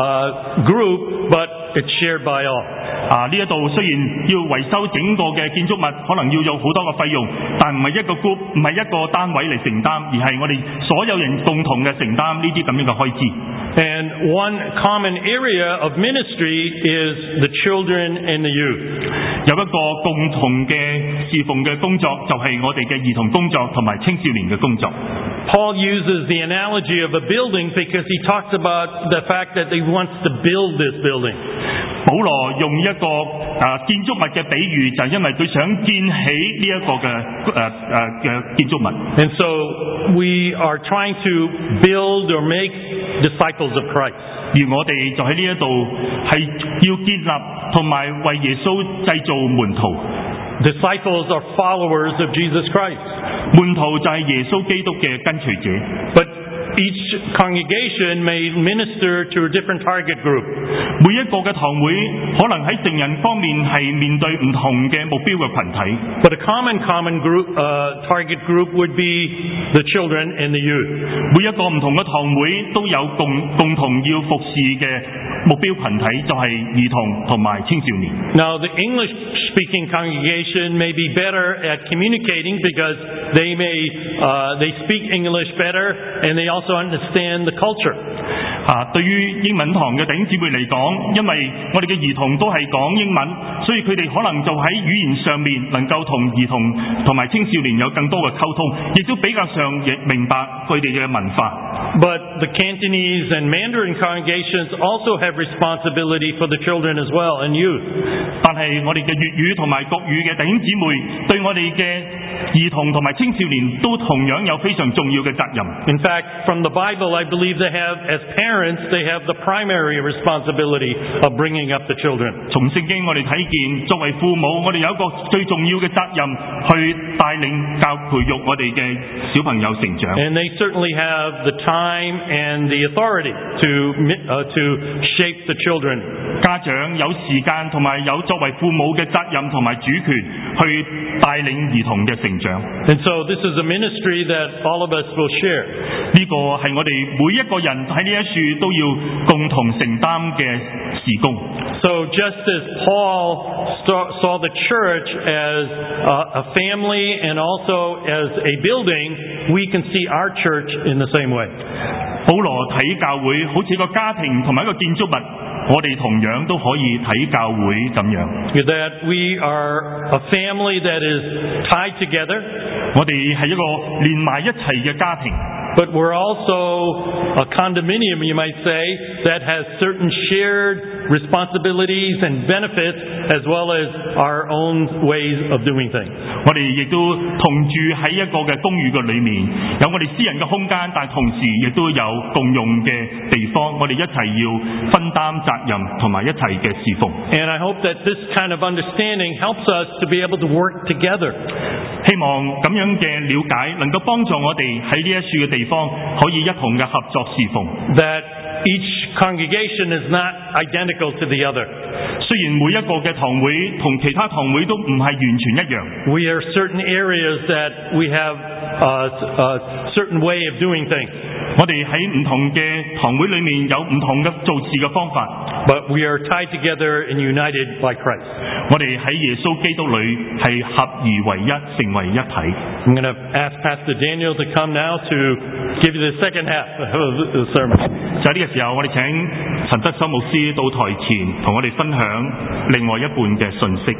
uh, group, but it's shared by all. 啊，呢一度雖然要維修整個嘅建築物，可能要有好多嘅費用，但唔係一個 group， 唔係一個單位嚟承擔，而係我哋所有人共同嘅承擔呢啲咁樣嘅開支。 And one common area of ministry is the children and the youth. 有一個共同嘅侍奉嘅工作，就係我哋嘅兒童工作同埋青少年嘅工作。 Paul uses the analogy of a building because he talks about the fact that he wants to build this building. 保羅用一個啊建築物嘅比喻，就係因為佢想建起呢一個嘅誒誒嘅建築物。 And so we are trying to build or make disciples of Christ. 而我哋就喺呢一度係要建立同埋為耶穌製造門徒。 Disciples are followers of Jesus Christ. 門徒就係耶穌基督嘅跟隨者。 But each congregation may minister to a different target group. 每一個嘅堂會可能喺成人方面係面對唔同嘅目標嘅群體。 But a common common group uh, target group would be the children and the youth. 每一個唔同嘅堂會都有共共同要服侍嘅目標群體，就係兒童同埋青少年。 Now the English-speaking congregation may be better at communicating because they may uh, they speak English better and they also understand the culture. 啊，對於英文堂嘅弟兄姊妹嚟講，因為我哋嘅兒童都係講英文，所以佢哋可能就喺語言上面能夠同兒童同埋青少年有更多嘅溝通，亦都比較上亦明白佢哋嘅文化。 But the Cantonese and Mandarin congregations also have responsibility for the children as well and youth. 但係我哋嘅粵語同埋國語嘅弟兄姊妹對我哋嘅兒童同埋青少年都同樣有非常重要嘅責任。 In fact, from the Bible, I believe they have, as parents, they have the primary responsibility of bringing up the children. 從聖經我哋睇見，作為父母，我哋有一個最重要嘅責任去帶領教培育我哋嘅小朋友成長。 And they certainly have the time and the authority to uh, to shape the children. 家長有時間同埋有作為父母嘅責任同埋主權去帶領兒童嘅成長。 And so this is a ministry that all of us will share. 呢個係我哋每一個人喺呢一處都要共同承擔嘅事工。 So just as Paul saw the church as a family and also as a building, we can see our church in the same way. 保羅睇教會好似個家庭同埋一個建築物，我哋同樣都可以睇教會咁樣。 That we are a family that is tied together. 我哋係一個連埋一齊嘅家庭。 but we're also a condominium, you might say, that has certain shared responsibilities and benefits as well as our own ways of doing things. 我哋亦都同住喺一個嘅公寓嘅裏面，有我哋私人嘅空間，但同時亦都有共用嘅地方，我哋一齊要分擔責任同埋一齊嘅侍奉。 And I hope that this kind of understanding helps us to be able to work together. 希望咁樣嘅了解能夠幫助我哋喺呢一處嘅地方可以一同嘅合作侍奉。 That each congregation is not identical to the other. 雖然每一個嘅堂會同其他堂會都唔係完全一樣。 We are certain areas that we have a, a certain way of doing things. 我哋喺唔同嘅堂會裏面有唔同嘅做事嘅方法。 But we are tied together and united by Christ. 我哋喺耶穌基督裏係合而為一，成為一體。 I'm going to ask Pastor Daniel to come now to give you the second half of the sermon. 就喺呢個時候，我哋請陳德修牧師到台前同我哋分享另外一半嘅信息。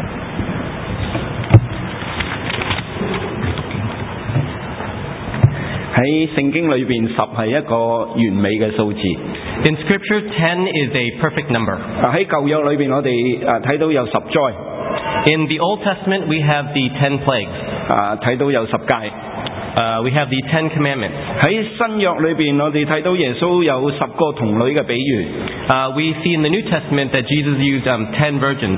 喺聖經裏邊，十係一個完美嘅數字。 In Scripture, ten is a perfect number. 喺舊約裏邊，我哋誒睇到有十災。 In the Old Testament, we have the ten plagues. 啊，睇到有十誡。 Uh, we have the Ten Commandments. 喺新約裏邊，我哋睇到耶穌有十個童女嘅比喻。 Uh, we see in the New Testament that Jesus used um, ten virgins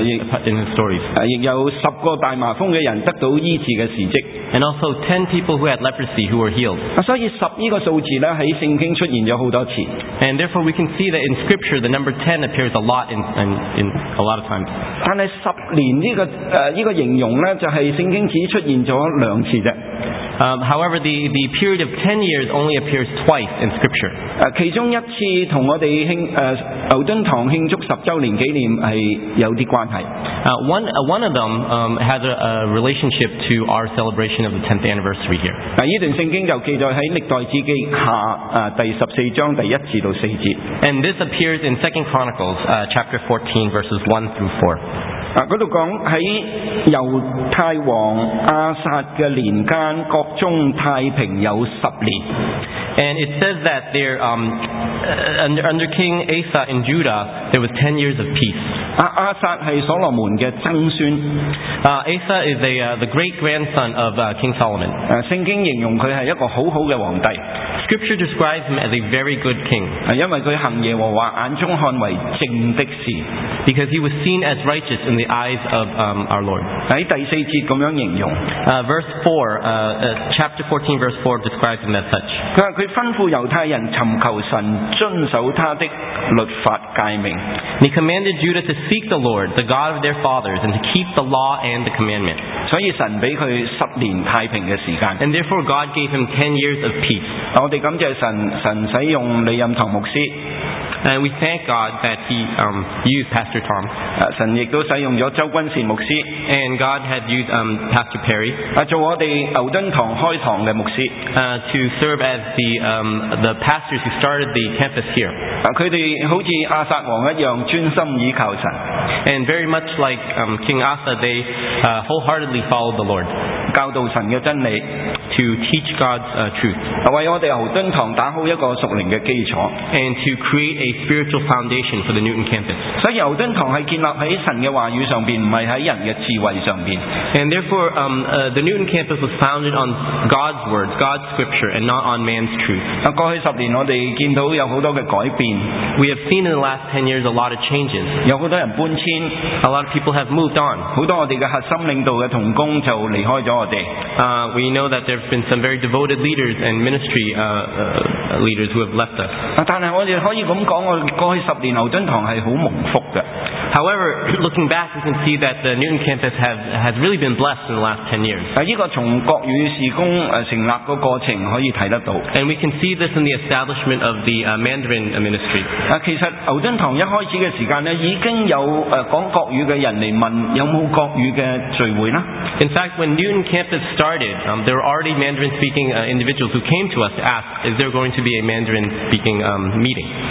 in his stories. 亦有十個大麻風嘅人得到醫治嘅事蹟。 And also ten people who had leprosy who were healed. 所以十呢個數字咧喺聖經出現咗好多次。 And therefore we can see that in Scripture the number ten appears a lot in, in, in a lot of times. 但係十年呢、這個誒呢、呃這個形容咧就係、是、聖經只出現咗兩次啫。 Um, however, the, the period of ten years only appears twice in Scripture. 誒其中一次同我哋慶誒牛敦堂慶祝十週年紀念係有啲關係。 Uh, one, uh, one of them um, has a, a relationship to our celebration of the tenth anniversary here. 嗱，呢段聖經就記載喺歷代志記下誒第十四章第一至到四節。 And this appears in Second Chronicles uh, chapter fourteen verses one through four. 啊，嗰度講喺猶太王亞撒嘅年間，國中太平有十年。 And it says that there, um, under, under King Asa in Judah, there was ten years of peace. 亞亞撒係所羅門嘅曾孫。 Uh, Asa is a, uh, the great grandson of uh, King Solomon. 誒，聖經形容佢係一個好好嘅皇帝。 Scripture describes him as a very good king. 係因為佢行耶和華眼中看為正的事。 Because he was seen as righteous in the eyes of um, our Lord. 喺第四節咁樣形容。 Uh, verse four, uh, uh, chapter fourteen, verse four describes him as such. 佢話佢吩咐猶太人尋求神，遵守他的律法誡命。 And he commanded Judah to seek the Lord, the God of their fathers, and to keep the law and the commandment. 所以神俾佢十年太平嘅時間。 And therefore God gave him ten years of peace. 我哋感謝神，神使用李任堂牧師。 And we thank God that He um, used Pastor Tom. 神亦都使用咗周君善牧師。 And God had used um, Pastor Perry. 啊，做我哋牛敦堂開堂嘅牧師。 Uh, to serve as the um, the pastors who started the campus here. 啊，佢哋好似亞撒王一樣專心倚靠神。 And very much like um, King Asa, they uh, wholeheartedly followed the Lord. 教導神嘅真理。 To teach God's uh, truth. 為我哋牛敦堂打好一個屬靈嘅基礎。 And to create a spiritual foundation for the Newton campus. 所以牛敦堂係建立喺神嘅話語上邊，唔係喺人嘅智慧上邊。 And therefore, um, uh, the Newton campus was founded on God's words, God's scripture, and not on man's truth. 啊，過去十年我哋見到有好多嘅改變。 We have seen in the last ten years a lot of changes. 有好多人搬遷。 A lot of people have moved on. 好多我哋嘅核心領導嘅同工就離開咗我哋。 Uh, we know that there have been some very devoted leaders and ministry uh, uh, leaders who have left us. 但係我哋可以咁講，我哋過去十年牛敦堂係好蒙福嘅。 However, looking back, we can see that the Newton campus have, has really been blessed in the last ten years. 啊，呢個從國語事工誒成立個過程可以睇得到。 And we can see this in the establishment of the uh, Mandarin ministry. 啊，其實牛敦堂一開始嘅時間咧，已經有誒講國語嘅人嚟問有冇國語嘅聚會啦。 In fact, when Newton campus started, um, there were already Mandarin-speaking uh, individuals who came to us to ask, is there going to be a Mandarin-speaking um, meeting?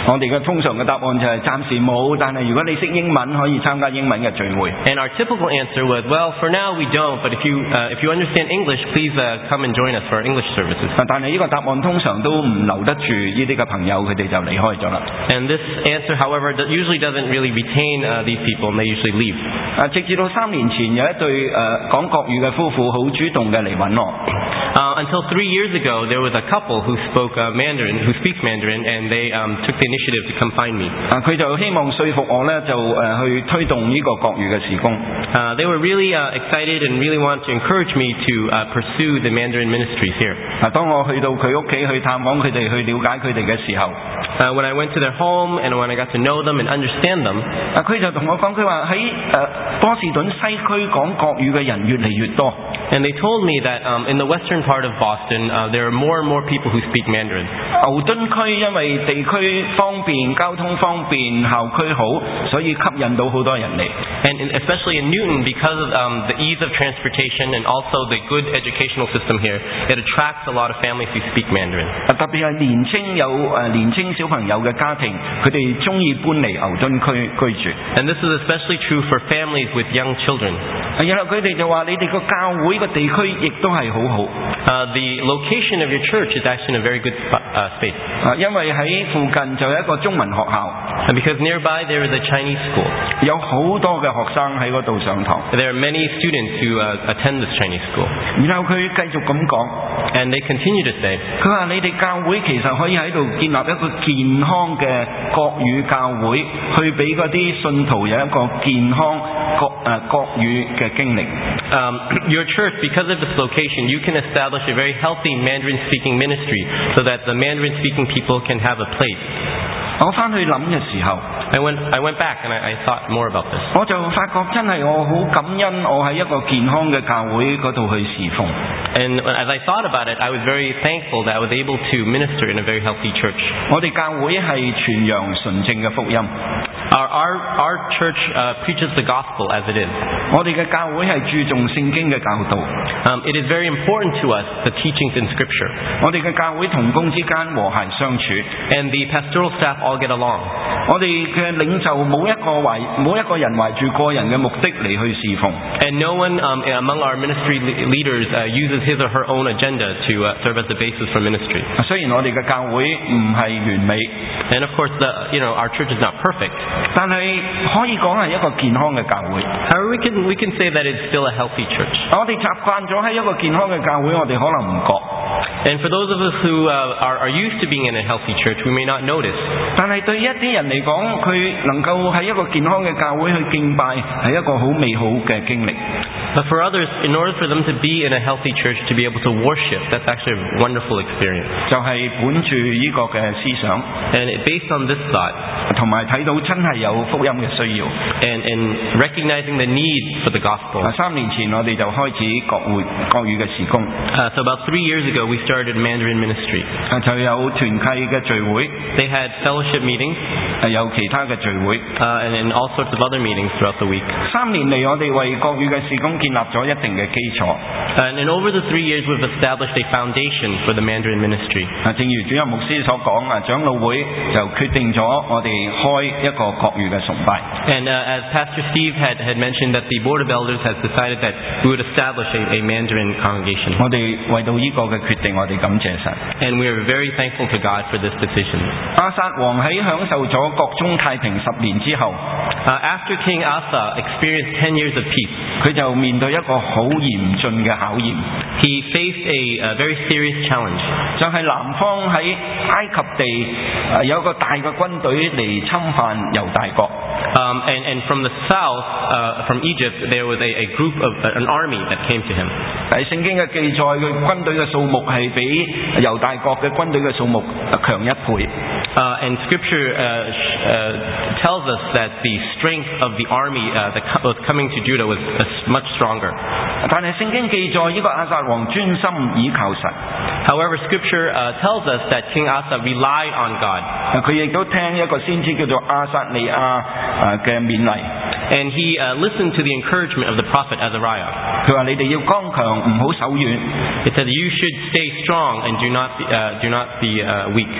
我哋嘅通常嘅答案就係暫時冇，但係如果你識英文可以參加英文嘅聚會。 And our typical answer was, well, for now we don't, but if you, uh, if you understand English, please uh, come and join us for our English services. 但係呢個答案通常都唔留得住呢啲嘅朋友，佢哋就離開咗啦。 And this answer, however, that usually doesn't really retain uh, these people, and they usually leave. 啊，直至到三年前有一對誒、呃、講國語嘅夫婦好主動嘅嚟揾我。 Uh, until three years ago, there was a couple who spoke uh, Mandarin, who speaks Mandarin, and they um, took the initiative to come find me. 啊，佢就希望說服我咧，就誒、呃、去推動呢個國語嘅事工。 Uh, they were really uh, excited and really wanted to encourage me to uh, pursue the Mandarin ministries here. 啊，當我去到佢屋企去探訪佢哋，去了解佢哋嘅時候， Uh, when I went to their home and when I got to know them and understand them, 啊，佢就同我講，佢話喺誒波士頓西區講國語嘅人越嚟越多。 and they told me that um, in the western part of Boston, uh, there are more and more people who speak Mandarin. 牛敦區因為地區方便、交通方便、校區好，所以吸引到好多人嚟。 And in, especially in Newton, because of um, the ease of transportation and also the good educational system here, it attracts a lot of families who speak Mandarin. 啊，特別係年青有誒年青小朋友嘅家庭，佢哋中意搬嚟牛敦區居住。 And this is especially true for families with young children. 然後佢哋就話：你哋個教會個地區亦都係好好。 Uh, the location of your church is actually in a very good spot, uh, space. 啊，因為喺附近就有一個中文學校。 And because nearby there is a Chinese school. 有好多嘅學生喺嗰度上堂。 There are many students who uh, attend this Chinese school. 然後佢繼續咁講， And they continue to say, 佢話你哋教會其實可以喺度建立一個健康嘅國語教會，去俾嗰啲信徒有一個健康國誒、呃、國語嘅經歷。 um, your church, because of this location, you can establish a very healthy Mandarin-speaking ministry so that the Mandarin-speaking people can have a place. 我翻去諗嘅時候， I went, I went back and I, I thought more about this. 我就發覺真係我好感恩，我喺一個健康嘅教會嗰度去侍奉。 And as I thought about it, I was very thankful that I was able to minister in a very healthy church. 我哋教會係傳揚純正嘅福音。 Our, our, our church uh, preaches the gospel as it is. 我哋嘅教會係注重聖經嘅教導。 Um, it is very important to us, the teachings in Scripture. 我哋嘅教會同工之間和諧相處。 And the pastoral staff all get along. 我哋嘅領袖冇一個懷冇一個人懷住個人嘅目的嚟去侍奉。 And no one um, among our ministry le- leaders uh, uses his or her own agenda to uh, serve as the basis for ministry. 雖然我哋嘅教會唔係完美， And of course, the, you know, our church is not perfect. 但係可以講係一個健康嘅教會。 However, we can, we can say that it's still a healthy church. 我哋習慣咗喺一個健康嘅教會，我哋可能唔覺。 And for those of us who uh, are, are used to being in a healthy church, we may not notice. 但係對一啲人嚟講，佢能夠喺一個健康嘅教會去敬拜，係一個好美好嘅經歷。 But for others, in order for them to be in a healthy church, to be able to worship, that's actually a wonderful experience. 就係本住呢個嘅思想， And it, based on this thought, 同埋睇到真係有福音嘅需要。 and, and recognizing the need for the gospel. 啊，三年前我哋就開始國會國語嘅事工。 Uh, so about three years ago, we started Mandarin ministry. 啊，就有團契嘅聚會， They had fellowship meetings 啊有其他嘅聚會。 uh, and, and all sorts of other meetings throughout the week. 三年嚟，我哋為國語嘅事工建立咗一定嘅基礎。 And, and over the three years, we've established a foundation for the Mandarin ministry. 啊，正如主任牧師所講，啊，長老會就決定咗我哋開一個國語嘅崇拜。 And uh, as Pastor Steve had, had mentioned, that the Board of Elders has decided that we would establish a, a Mandarin congregation. 我哋為到呢個嘅決定，我哋感謝神。 And we are very thankful to God for this decision. 亞撒王喺享受咗國中太平十年之後， Uh, after King Asa experienced ten years of peace, 佢就面對一個好嚴峻嘅考驗， he faced a, a very serious challenge. 就係南方喺埃及地誒有一個大嘅軍隊嚟侵犯猶大國。 Um, and, and from the south, uh, from Egypt, there was a, a group of uh, an army that came to him. 喺聖經嘅記載，佢軍隊嘅數目係比猶大國嘅軍隊嘅數目強一倍。 Uh, and Scripture uh, uh, tells us that the strength of the army uh, that was coming to Judah was much stronger. 但係聖經記載呢個亞撒王專心倚靠神。 However, Scripture uh, tells us that King Asa relied on God. 佢亦都聽一個先知叫做亞撒利亞嘅勉勵。 And he uh, listened to the encouragement of the prophet Azariah. 佢話：你哋要剛強，唔好手軟。 It said, "You should stay strong and do not be, uh, do not be uh, weak."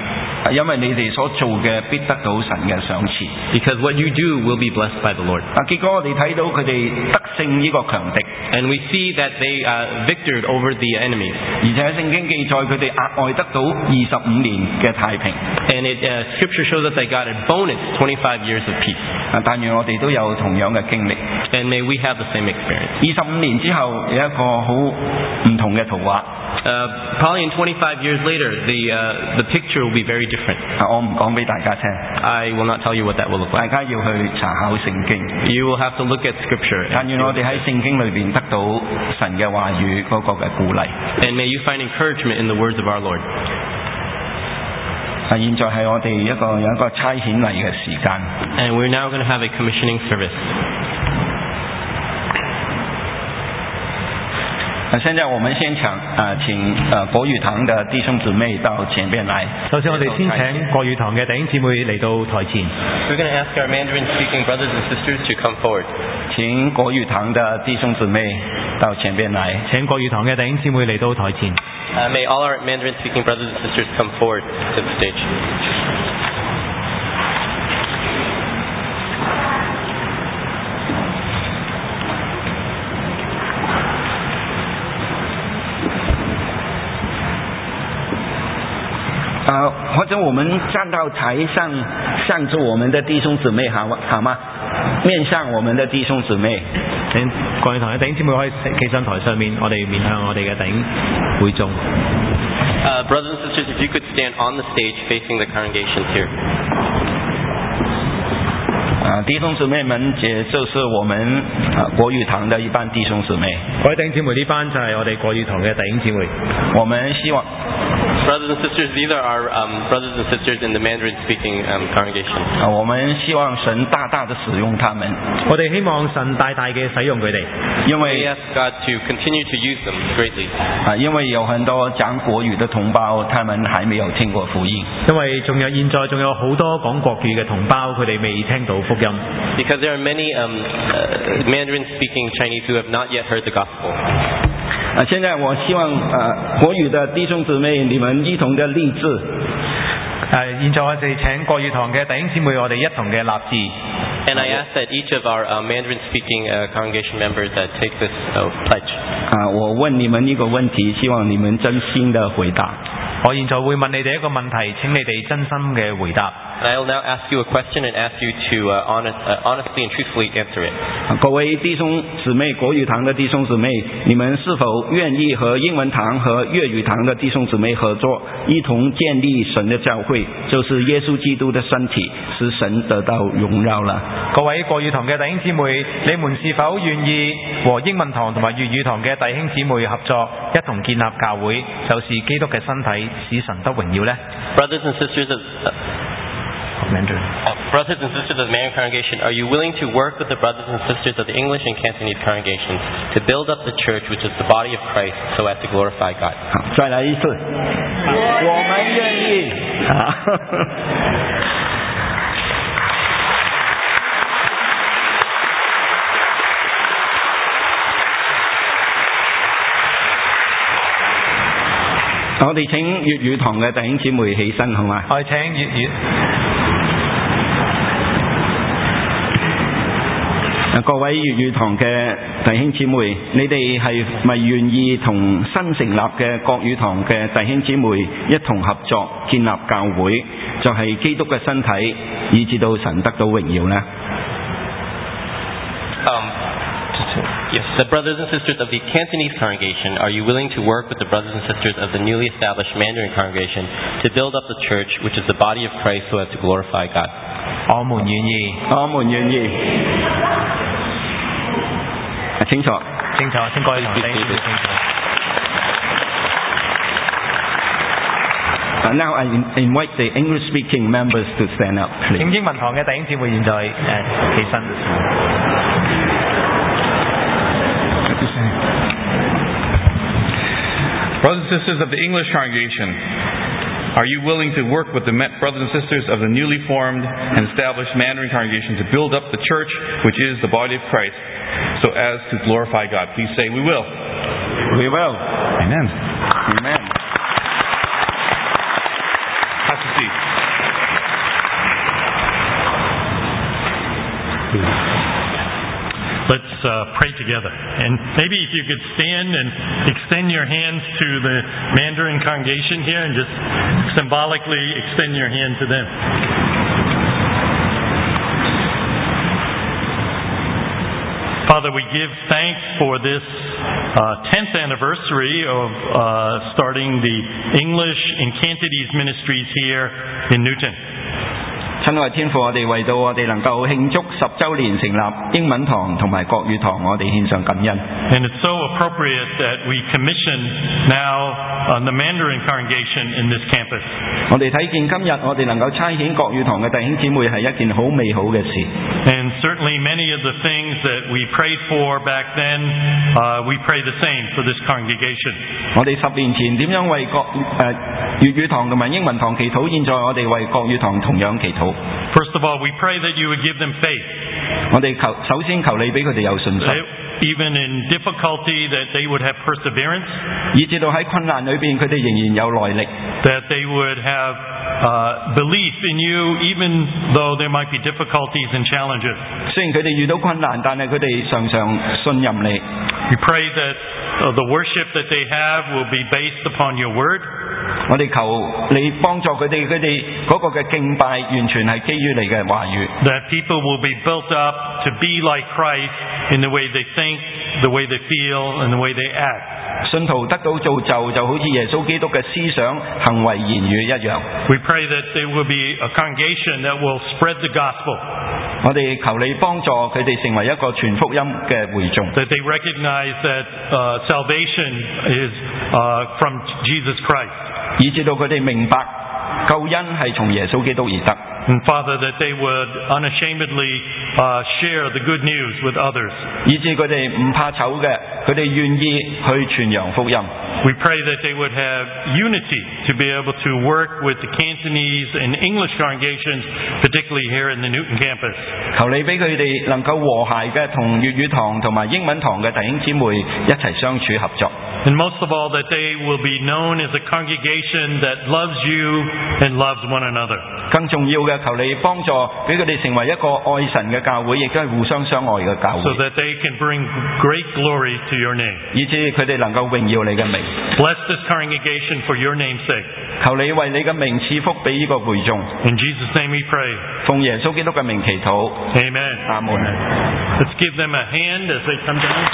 因為你哋所做嘅必得到神嘅賞賜。 Because what you do will be blessed by the Lord. 啊，結果我哋睇到佢哋得勝呢個強敵， And we see that they uh, victored over the enemies. 而且聖經記載佢哋額外得到二十五年嘅太平。 And it, uh, Scripture shows us they got a bonus twenty-five years of peace. 啊，但願我哋都有同樣嘅經歷。 And may we have the same experience. 二十五年之後有一個好唔同嘅圖畫。 Uh, probably in twenty-five years later, the, uh, the picture will be very different. 啊，我唔講俾大家聽， I will not tell you what that will look 大 like. 家要去查考聖經。 You will have to look at Scripture. 但願我哋喺聖經裏邊得到神嘅話語嗰個嘅鼓勵。 And may you find encouragement in the words of our Lord. 啊，現在係我哋一個有一個差遣禮嘅時間。 And we're now going to have a commissioning service. 啊，現在我們先請啊請啊國語堂的弟兄姊妹到前邊來。 首先我哋先請國語堂嘅弟兄姊妹嚟到台前。 We're going to ask our Mandarin-speaking brothers and sisters to come forward. 請國語堂的弟兄姊妹到前邊來。 請國語堂嘅弟兄姊妹嚟到台前。 Uh, may all our Mandarin-speaking brothers and sisters come forward to the stage. 啊，或者我們站到台上，向着我們的弟兄姊妹，好嗎？好嗎？面向我們的弟兄姊妹。 請國語堂嘅弟兄姊妹可以企上台上面，我哋面向我哋嘅弟兄會眾。 Uh, brothers and sisters, if you could stand on the stage facing the congregations here. 啊，弟兄姊妹們，這就是我們啊國語堂的一班弟兄姊妹。 各位弟兄姊妹，呢班就係我哋國語堂嘅弟兄姊妹。 我們希望 Brothers and sisters, these are our um, brothers and sisters in the Mandarin-speaking um, congregation. 啊，我們希望神大大的使用他們。 我哋希望神大大嘅使用佢哋， 因 We 為 ask God to continue to use them greatly. 啊，因為有很多講國語的同胞，他們還沒有聽過福音。 因為仲有現在仲有好多講國語嘅同胞，佢哋未聽到福音。 Because there are many um, uh, Mandarin-speaking Chinese who have not yet heard the gospel. 啊，現在我希望啊國語的弟兄姊妹，你們一同的立志。 誒、呃，現在我哋請國語堂嘅弟兄姊妹，我哋一同嘅立志。 And I ask that each of our uh, Mandarin-speaking uh, congregation members uh, take this uh, pledge. 啊，我問你們一個問題，希望你們真心的回答。 我現在會問你哋一個問題，請你哋真心嘅回答。 And I will now ask you a question and ask you to uh, honest, uh, honestly and truthfully answer it. 啊，各位弟兄姊妹，國語堂的弟兄姊妹，你們是否願意和英文堂和粵語堂的弟兄姊妹合作，一同建立神的教會，就是耶穌基督的身體，使神得到榮耀啦？ 各位國語堂嘅弟兄姊妹，你們是否願意和英文堂同埋粵語堂嘅弟兄姊妹合作，一同建立教會，就是基督嘅身體，使神得榮耀呢？ Brothers and sisters of, uh, Mandarin. uh, brothers and sisters of the Mandarin congregation, are you willing to work with the brothers and sisters of the English and Cantonese congregations to build up the church, which is the body of Christ, so as to glorify God? 好，再來一次，我們願意。我哋請粵語堂嘅弟兄姊妹起身，好嗎？ 我哋請粵語。 各位粵語堂嘅弟兄姊妹，你哋係咪願意同新成立嘅國語堂嘅弟兄姊妹一同合作建立教會，就係基督嘅身體，以至到神得到榮耀呢？ Um, yes, the brothers and sisters of the Cantonese congregation, are you willing to work with the brothers and sisters of the newly established Mandarin congregation to build up the church, which is the body of Christ, so as to glorify God? 我們願意。 我們願意。清楚。 清楚，請各位堂弟兄清楚。 Uh, now I invite the English-speaking members to stand up, please. 請英文堂嘅弟兄姊妹現在誒起身。 Brothers and sisters of the English congregation, are you willing to work with the brothers and sisters of the newly formed and established Mandarin congregation to build up the church, which is the body of Christ, so as to glorify God? Please say, we will. We will. Amen. Amen. Have a seat. uh, pray together. And maybe if you could stand and extend your hands to the Mandarin congregation here and just symbolically extend your hand to them. Father, we give thanks for this uh, tenth anniversary of uh, starting the English and Cantonese ministries here in Newton. 親愛天父，我哋為到我哋能夠慶祝十週年成立英文堂同埋國語堂，我哋獻上感恩。 And it's so appropriate that we commission now uh, the Mandarin congregation in this campus. 我哋睇見今日我哋能夠差遣國語堂嘅弟兄姊妹係一件好美好嘅事。 And certainly many of the things that we prayed for back then, uh, we pray the same for this congregation. 我哋十年前點樣為國誒粵語堂同埋英文堂祈禱，現在我哋為國語堂同樣祈禱。 First of all, we pray that you would give them faith. 我哋求首先求你俾佢哋有信心。 Even in difficulty, that they would have perseverance. 以至到喺困難裏邊，佢哋仍然有耐力。 That they would have uh, belief in you, even though there might be difficulties and challenges. 雖然佢哋遇到困難，但係佢哋常常信任你。 We pray that uh, the worship that they have will be based upon your word. 我哋求你幫助佢哋，佢哋嗰個嘅敬拜完全係基於你嘅話語。 That people will be built up to be like Christ in the way they think, the way they feel, and the way they act. 信徒得到造就，就好似耶穌基督嘅思想、行為、言語一樣。 We pray that there will be a congregation that will spread the gospel. 我哋求你幫助佢哋成為一個傳福音嘅會眾。 That they recognize that uh, salvation is uh, from Jesus Christ. 以至到佢哋明白救恩係從耶穌基督而得。 And Father, that they would unashamedly uh, share the good news with others. 以至佢哋唔怕醜嘅，佢哋願意去傳揚福音。 We pray that they would have unity to be able to work with the Cantonese and English congregations, particularly here in the Newton campus. 求你俾佢哋能夠和諧嘅同粵語堂同埋英文堂嘅弟兄姊妹一齊相處合作。 And most of all, that they will be known as a congregation that loves you and loves one another. 更重要嘅，求你幫助俾佢哋成為一個愛神嘅教會，亦都係互相相愛嘅教會。 So that they can bring great glory to your name. 以至佢哋能夠榮耀你嘅名。 Bless this congregation for your name's sake. 求你為你嘅名賜福俾呢個會眾。 In Jesus' name we pray. 奉耶穌基督嘅名祈禱。 Amen. 阿門。 Let's give them a hand as they come down.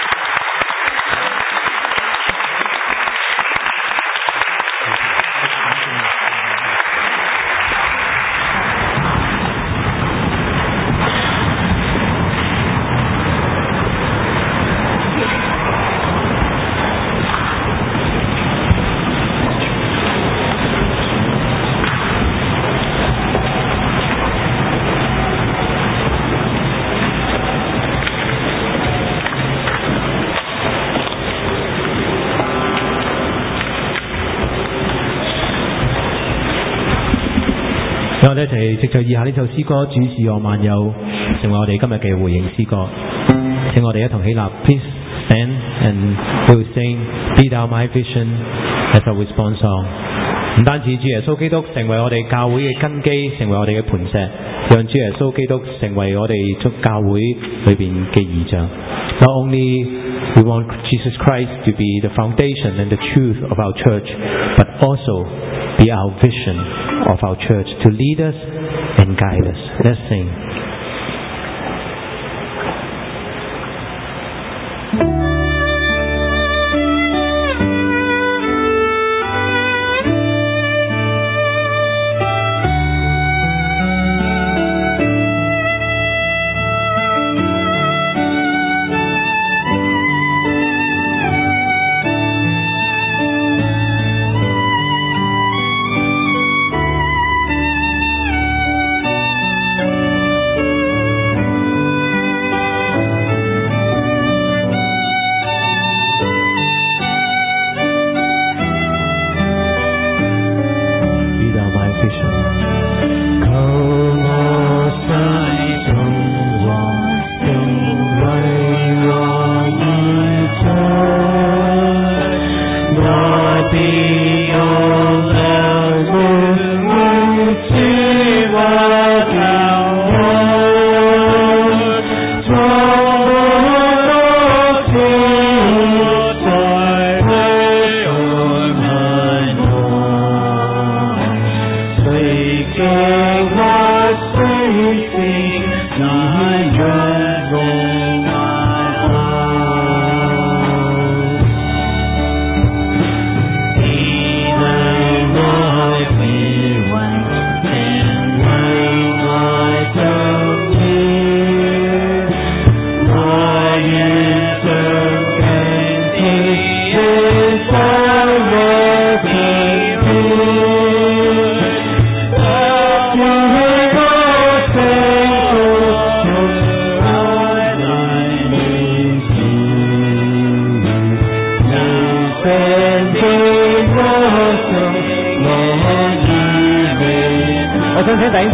讓我哋一齊藉著以下呢首詩歌，主是我萬有，成為我哋今日嘅回應詩歌。請我哋一同起立 ，Please stand and we will sing Be Thou My Vision as our response song。唔單止主耶穌基督成為我哋教會嘅根基，成為我哋嘅磐石，讓主耶穌基督成為我哋足教會裏邊嘅異象。Not only we want Jesus Christ to be the foundation and the truth of our church, but also be our vision of our church to lead us and guide us. Let's sing.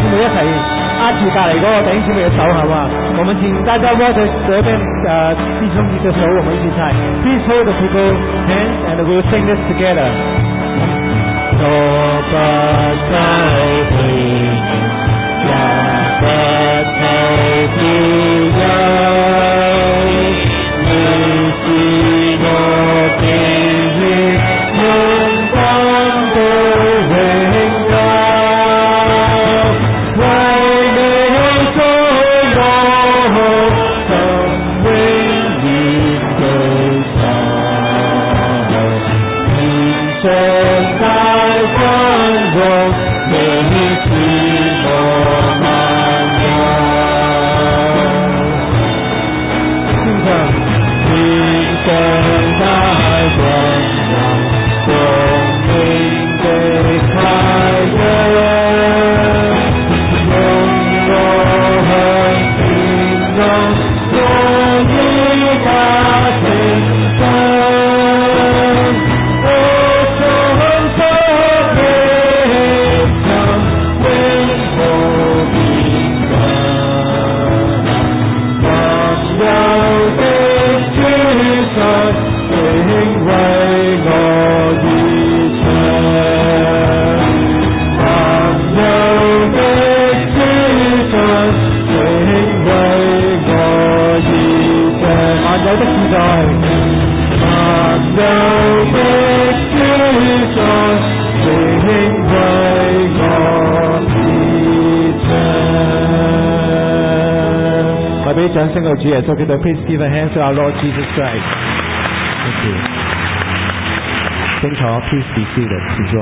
姊妹一齊握住隔離嗰個弟兄姊妹嘅手，好嘛？我們請大家握着這邊呃弟兄的手，我們一起唱。Please hold the people's hands and we'll sing this together. 若不收起，也不求自由，你是我的月，陽光到永久。為你做我心永遠對手，天上大光榮，你是我萬有。天上天上大光榮，光明的太陽。俾掌聲我主耶穌基督 Please give a hand to our Lord Jesus Christ. Thank you. 清楚 Please be seated. 請坐。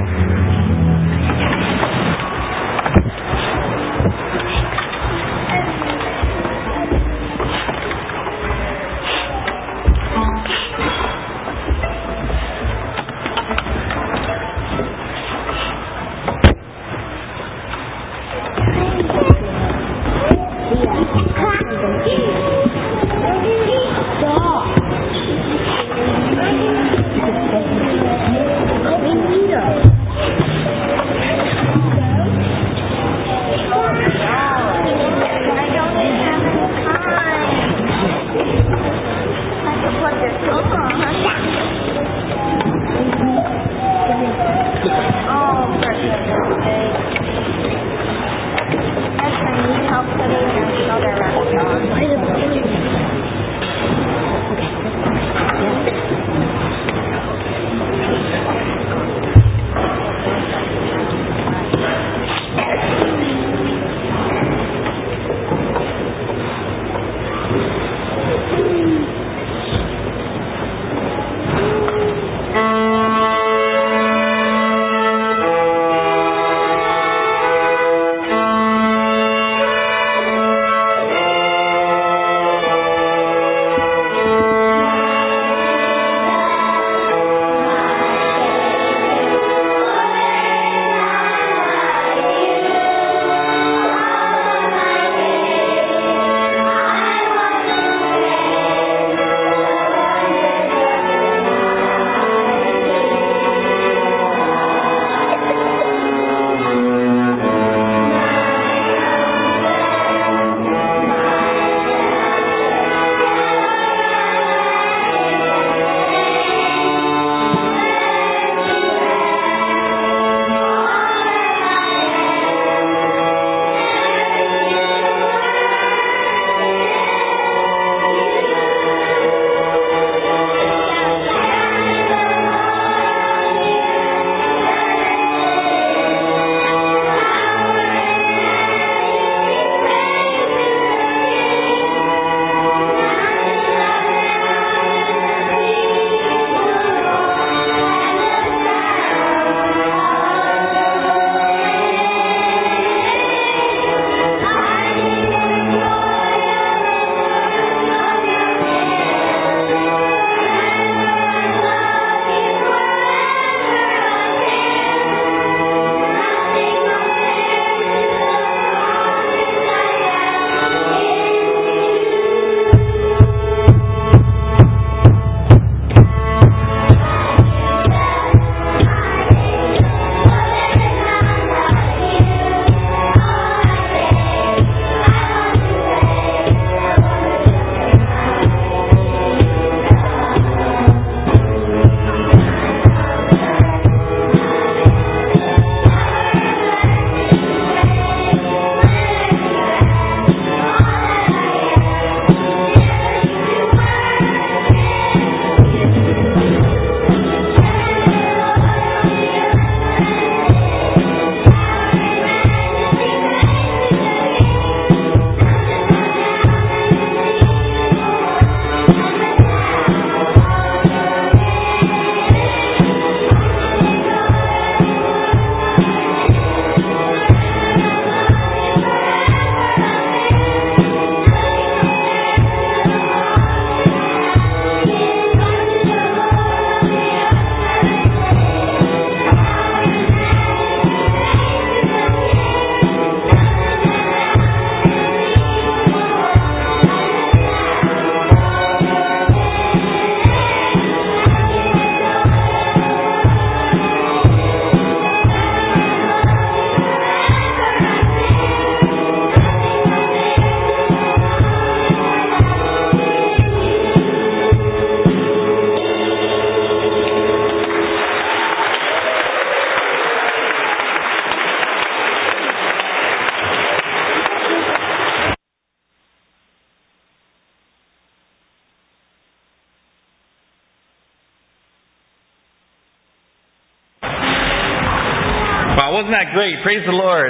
wasn't that great? Praise the Lord.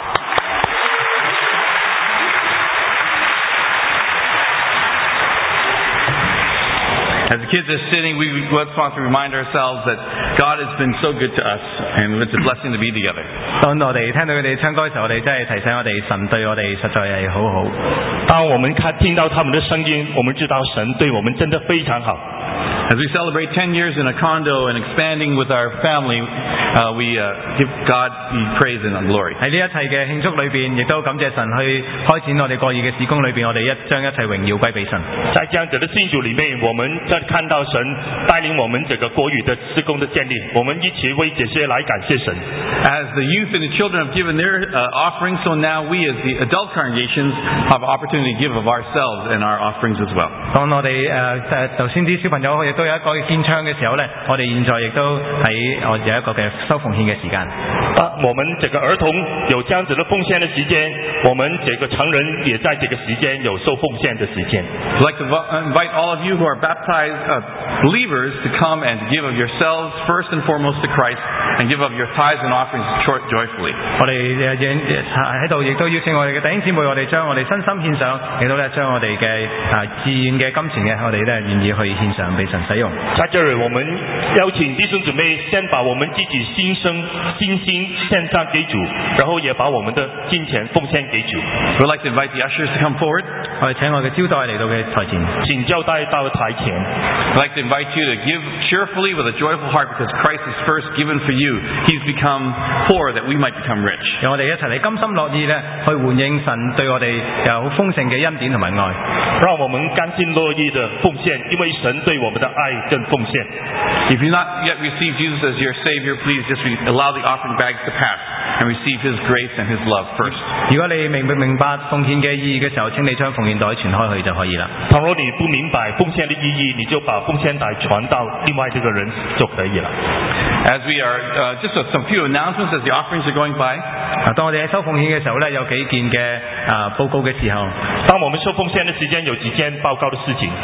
As the kids are sitting, we just want to remind ourselves that God has been so good to us, and it's a blessing to be together. 當我哋聽到佢哋唱歌嘅時候，我哋真係提醒我哋神對我哋實在係好好。 當我們看聽到他們的聲音，我們知道神對我們真的非常好。 As we celebrate ten years in a condo and expanding with our family, uh, we uh, give God praise and glory. 喺呢一切嘅慶祝裏邊，亦都感謝神去開展我哋國語嘅事工裏邊，我哋一將一切榮耀歸俾神。 在這樣子的慶祝裡面，我們在看到神帶領我們這個國語的事工的建立，我們一起為這些來感謝神。 As the youth and the children have given their uh, offerings, so now we as the adult congregations have an opportunity to give of ourselves and our offerings as well. 當我哋誒誒頭先啲小朋友亦都有一個獻唱嘅時候呢，我哋現在亦都喺我有一個嘅收奉獻嘅時間。 啊，我們這個兒童有這樣子的奉獻的時間，我們這個成人也在這個時間有受奉獻的時間。 I'd like to invite all of you who are baptized uh, believers to come and give of yourselves first and foremost to Christ and give of your tithes and offerings joyfully. 我哋喺度亦都邀請我哋嘅弟兄姊妹，我哋將我哋身心獻上，亦都咧將我哋嘅啊自願嘅金錢嘅，我哋咧願意去獻上俾神使用。 在這裡，我們邀請弟兄姊妹先把我們自己心生心心獻上給主，然後也把我們的金錢奉獻給主。 We'd like to invite the ushers to come forward. 我哋請我嘅招待嚟到嘅台前， 請招待到台前。 I'd like to invite you to give cheerfully with a joyful heart because Christ is first given for you. He's become poor that we might become rich. 讓我哋一齊嚟甘心樂意咧，去回應神對我哋有好豐盛嘅恩典同埋愛。 讓我們甘心樂意的奉獻，因為神對我們的愛更奉獻。 If you've not yet received Jesus as your Savior, please just allow the offering bags to pass and receive His grace and His love first. 如果你明唔明白奉獻嘅意義嘅時候，請你將奉獻袋傳開去就可以啦。 倘若你不明白奉獻的意義，你就把奉獻袋傳到另外這個人就可以了。 As we are uh, just a, some few announcements as the offerings are going by. 啊，當我哋喺收奉獻嘅時候咧，有幾件嘅啊報告嘅時候， 當我們收奉獻嘅時間有幾件報告的事情。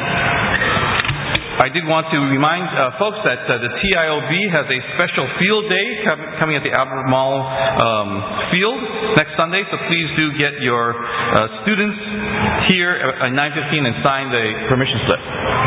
I did want to remind uh, folks that uh, the T I O B has a special field day com- coming at the Albert Mall um, field next Sunday, so please do get your uh, students here at nine fifteen and sign the permission slip.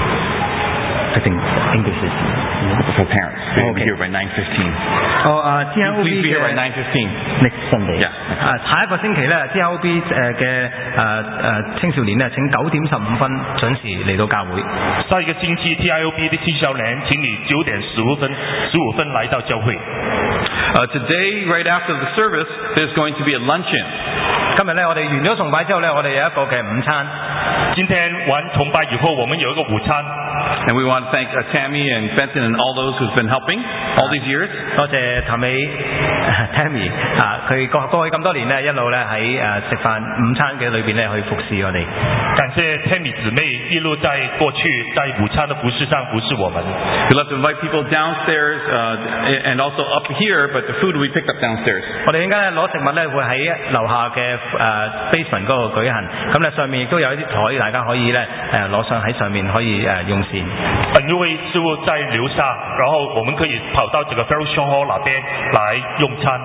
I think English is for parents. They'll okay. be here by nine fifteen. 哦啊 T I O B Please be here by 嘅 nine fifteen. next Sunday. Yeah. 啊，下一個星期咧 T I O B 誒嘅誒誒青少年咧，請九點十五分準時嚟到教會。 上一個星期 T I O B 的青少年，請你九點十五分十五分來到教會。 Uh, today, right after the service, there's going to be a luncheon. 今日咧，我哋完咗崇拜之後咧，我哋有一個嘅午餐。 今天完崇拜以後，我們有一個午餐。 And we want to thank uh, Tammy and Fenton and all those who've been helping all these years. 多謝譚美 Tammy 啊，佢過過去咁多年咧，一路咧喺誒食飯午餐嘅裏邊咧去服侍我哋。 感謝 Tammy 姊妹一路在過去在午餐的服侍上服侍我們。 We'd love to invite people downstairs uh, and also up here, but the food will be picked up downstairs. 我哋陣間咧攞食物咧會喺樓下嘅誒 basement 嗰度舉行，咁咧上面亦都有一啲台，大家可以咧誒攞上喺上面可以誒用膳。 本因為師傅在樓下，然後我們可以跑到這個 Fellowship Hall 那邊來用餐。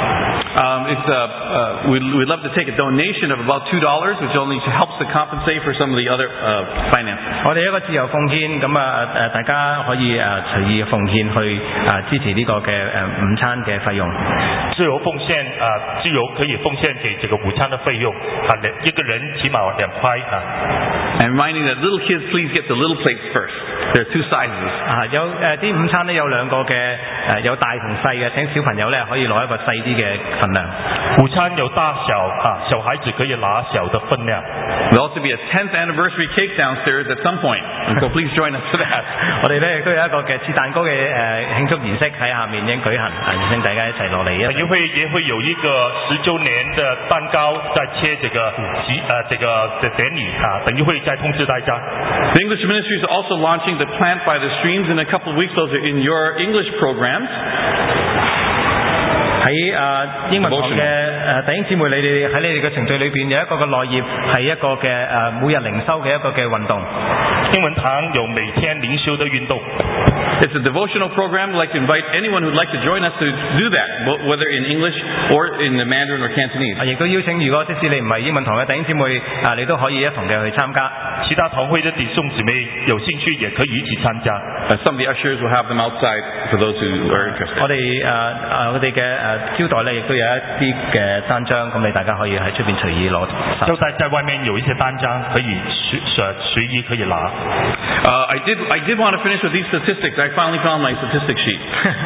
Um, it's, uh, uh, we'd, we'd love to take a donation of about two dollars, which only helps to compensate for some of the other uh, finances. 我哋一個自由奉獻，咁啊誒大家可以誒隨意奉獻去誒支持呢個嘅誒午餐嘅費用。 自由奉獻啊，自由可以奉獻給這個午餐的費用啊，一個人起碼兩塊啊。 And reminding that little kids please get the little plates first. There are two sizes. 啊，有誒啲午餐咧有兩個嘅誒有大同細嘅，請小朋友咧可以攞一個細啲嘅份量。 午餐有大小啊，小孩子可以拿小的分量。 There'll also be a tenth anniversary cake downstairs at some point, so please join us for that. 我哋咧亦都有一個嘅切蛋糕嘅誒慶祝儀式喺下面已經舉行，啊，請大家一齊落嚟。 也會也會有一個十週年的蛋糕在切這個集呃這個的典禮啊，等一會再通知大家。 The English Ministry is also launching the Plant by the Streams in a couple of weeks. Those are in your English programs. 喺誒英文堂嘅誒弟兄姊妹，你哋喺你哋嘅程序裏邊有一個嘅內頁係一個嘅誒每日靈修嘅一個嘅運動。 英文堂有每天靈修的運動。 It's a devotional program. I'd like to invite anyone who'd like to join us to do that, whether in English or in the Mandarin or Cantonese. 亦都邀請，如果即使你唔係英文堂嘅弟兄姊妹，啊，你都可以一同嘅去參加。 其他堂會的弟兄姊妹有興趣也可以一起參加。 Uh, some of the ushers will have them outside for those who are interested. 我哋誒誒我哋嘅誒招待咧，亦都有一啲嘅單張，咁你大家可以喺出邊隨意攞。 招待在外面有一些單張，可以隨隨隨意可以拿。 Uh, I did I did want to finish with these statistics. I finally found my statistic sheet.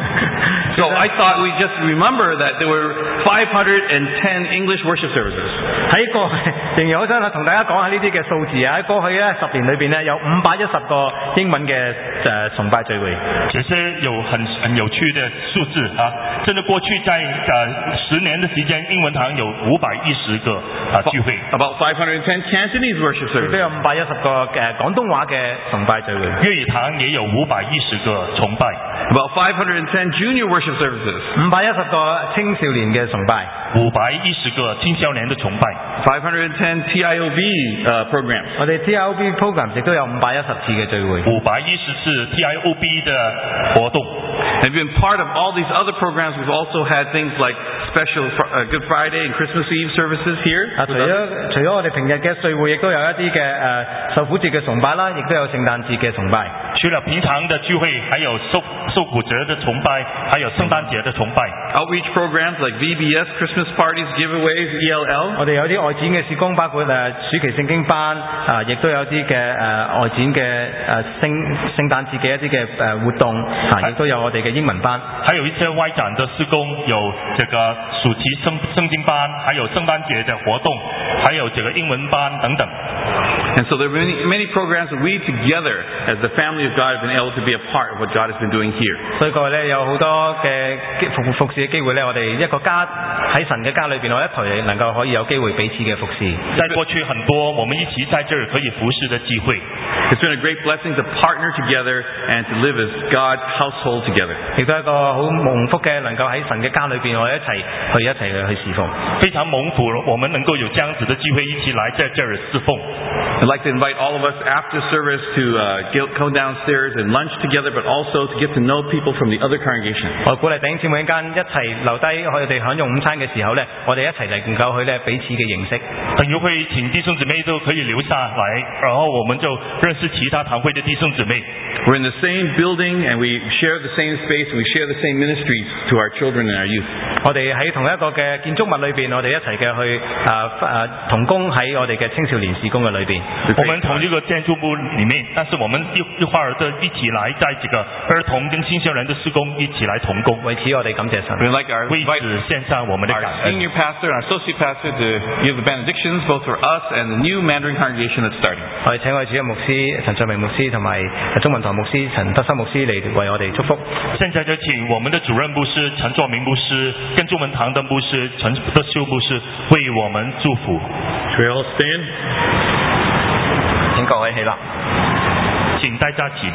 So I thought we'd just remember that there were five hundred ten English worship services. 喺過仍然好想同大家講下呢啲嘅數字啊！喺過去咧十年裏邊咧有五百一十個英文嘅誒崇拜聚會。 這些有很很有趣的數字啊！真的過去在呃十年的時間，英文堂有五百一十個啊聚會。 About five hundred ten Cantonese worship services. 都有五百一十個誒廣東話嘅崇拜聚會。 粵語堂也有五百一十個崇拜。 About five hundred ten junior worship services. 五百一十個青少年嘅崇拜。 五百一十個青少年的崇拜。 five hundred ten T I O B uh, programs. 我哋 T I O B program 亦都有五百一十次嘅聚會。 五百一十次 T I O B 的活動。 And been part of all these other programs, we've also had things like special uh, Good Friday and Christmas Eve services here. 啊，除咗除咗我哋平日嘅聚會，亦都有一啲嘅誒受苦節嘅崇拜啦，亦都有聖誕節嘅崇拜。 除了平常的聚會，還有受受苦節的崇拜，還有聖誕節的崇拜。 Outreach programs like V B S, Christmas parties, giveaways, E L L. 我哋有啲外展嘅事工，包括誒暑期聖經班，啊，亦都有啲嘅誒外展嘅誒聖聖誕節嘅一啲嘅誒活動，啊，亦都有我哋嘅英文班。 還有一些外展的事工，有這個暑期聖聖經班，還有聖誕節的活動，還有這個英文班等等。 And so there are many, many programs that we together as the family of God have been able to be a part of what God has been doing here. 所以各位咧有好多嘅服服侍嘅機會咧，我哋一個家喺神嘅家裏邊，我一齊能夠可以有機會彼此嘅服侍。 在過去很多我們一起在這兒可以服侍的機會。 It's been a great blessing to partner together and to live as God's household together. 亦都係一個好蒙福嘅，能夠喺神嘅家裏邊，我哋一齊去一齊去侍奉。 非常蒙福，我們能夠有這樣子的機會一起來在這兒侍奉。 I'd like to invite all of us after service to uh, go downstairs and lunch together, but also to get to know people from the other congregation. 我鼓勵弟兄姊妹一間一齊留低，我哋享用午餐嘅時候咧，我哋一齊嚟能夠去咧彼此嘅認識。 朋友會請弟兄姊妹都可以留下來，然後我們就認識其他堂會的弟兄姊妹。 We're in the same building and we share the same space and we share the same ministries to our children and our youth. 我哋喺同一個嘅建築物裏邊，我哋一齊嘅去啊啊同工喺我哋嘅青少年事工嘅裏邊。 我們同一個建築物裡面，但是我們一一會兒都一起來在這個兒童跟青少年的事工一起來同工。 為此我哋感謝神。 We'd like our, 為此獻上我們的感恩。 Senior pastor and our associate pastor to give the benedictions both for us and the new Mandarin congregation that's starting. 我哋請我哋主任牧師陳俊明牧師同埋中文堂牧師陳德生牧師嚟為我哋祝福。 現在就請我們的主任牧師陳作明牧師跟中文堂的牧師陳德修牧師為我們祝福。 We all stand. 請各位起立。 請大家起立。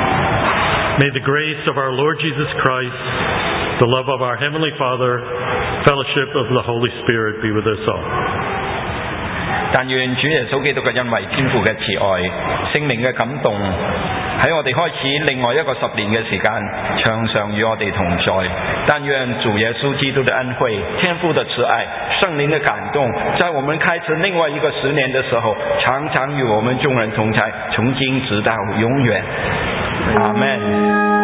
May the grace of our Lord Jesus Christ, the love of our Heavenly Father, fellowship of the Holy Spirit be with us all. 但願主耶穌基督嘅恩惠、天父嘅慈愛、聖靈嘅感動，喺我哋開始另外一個十年嘅時間，常常與我哋同在。但願主耶穌基督的恩惠、天父的慈愛、聖靈的感動，在我們開始另外一個十年的時候，常常與我們眾人同在，從今直到永遠。阿們。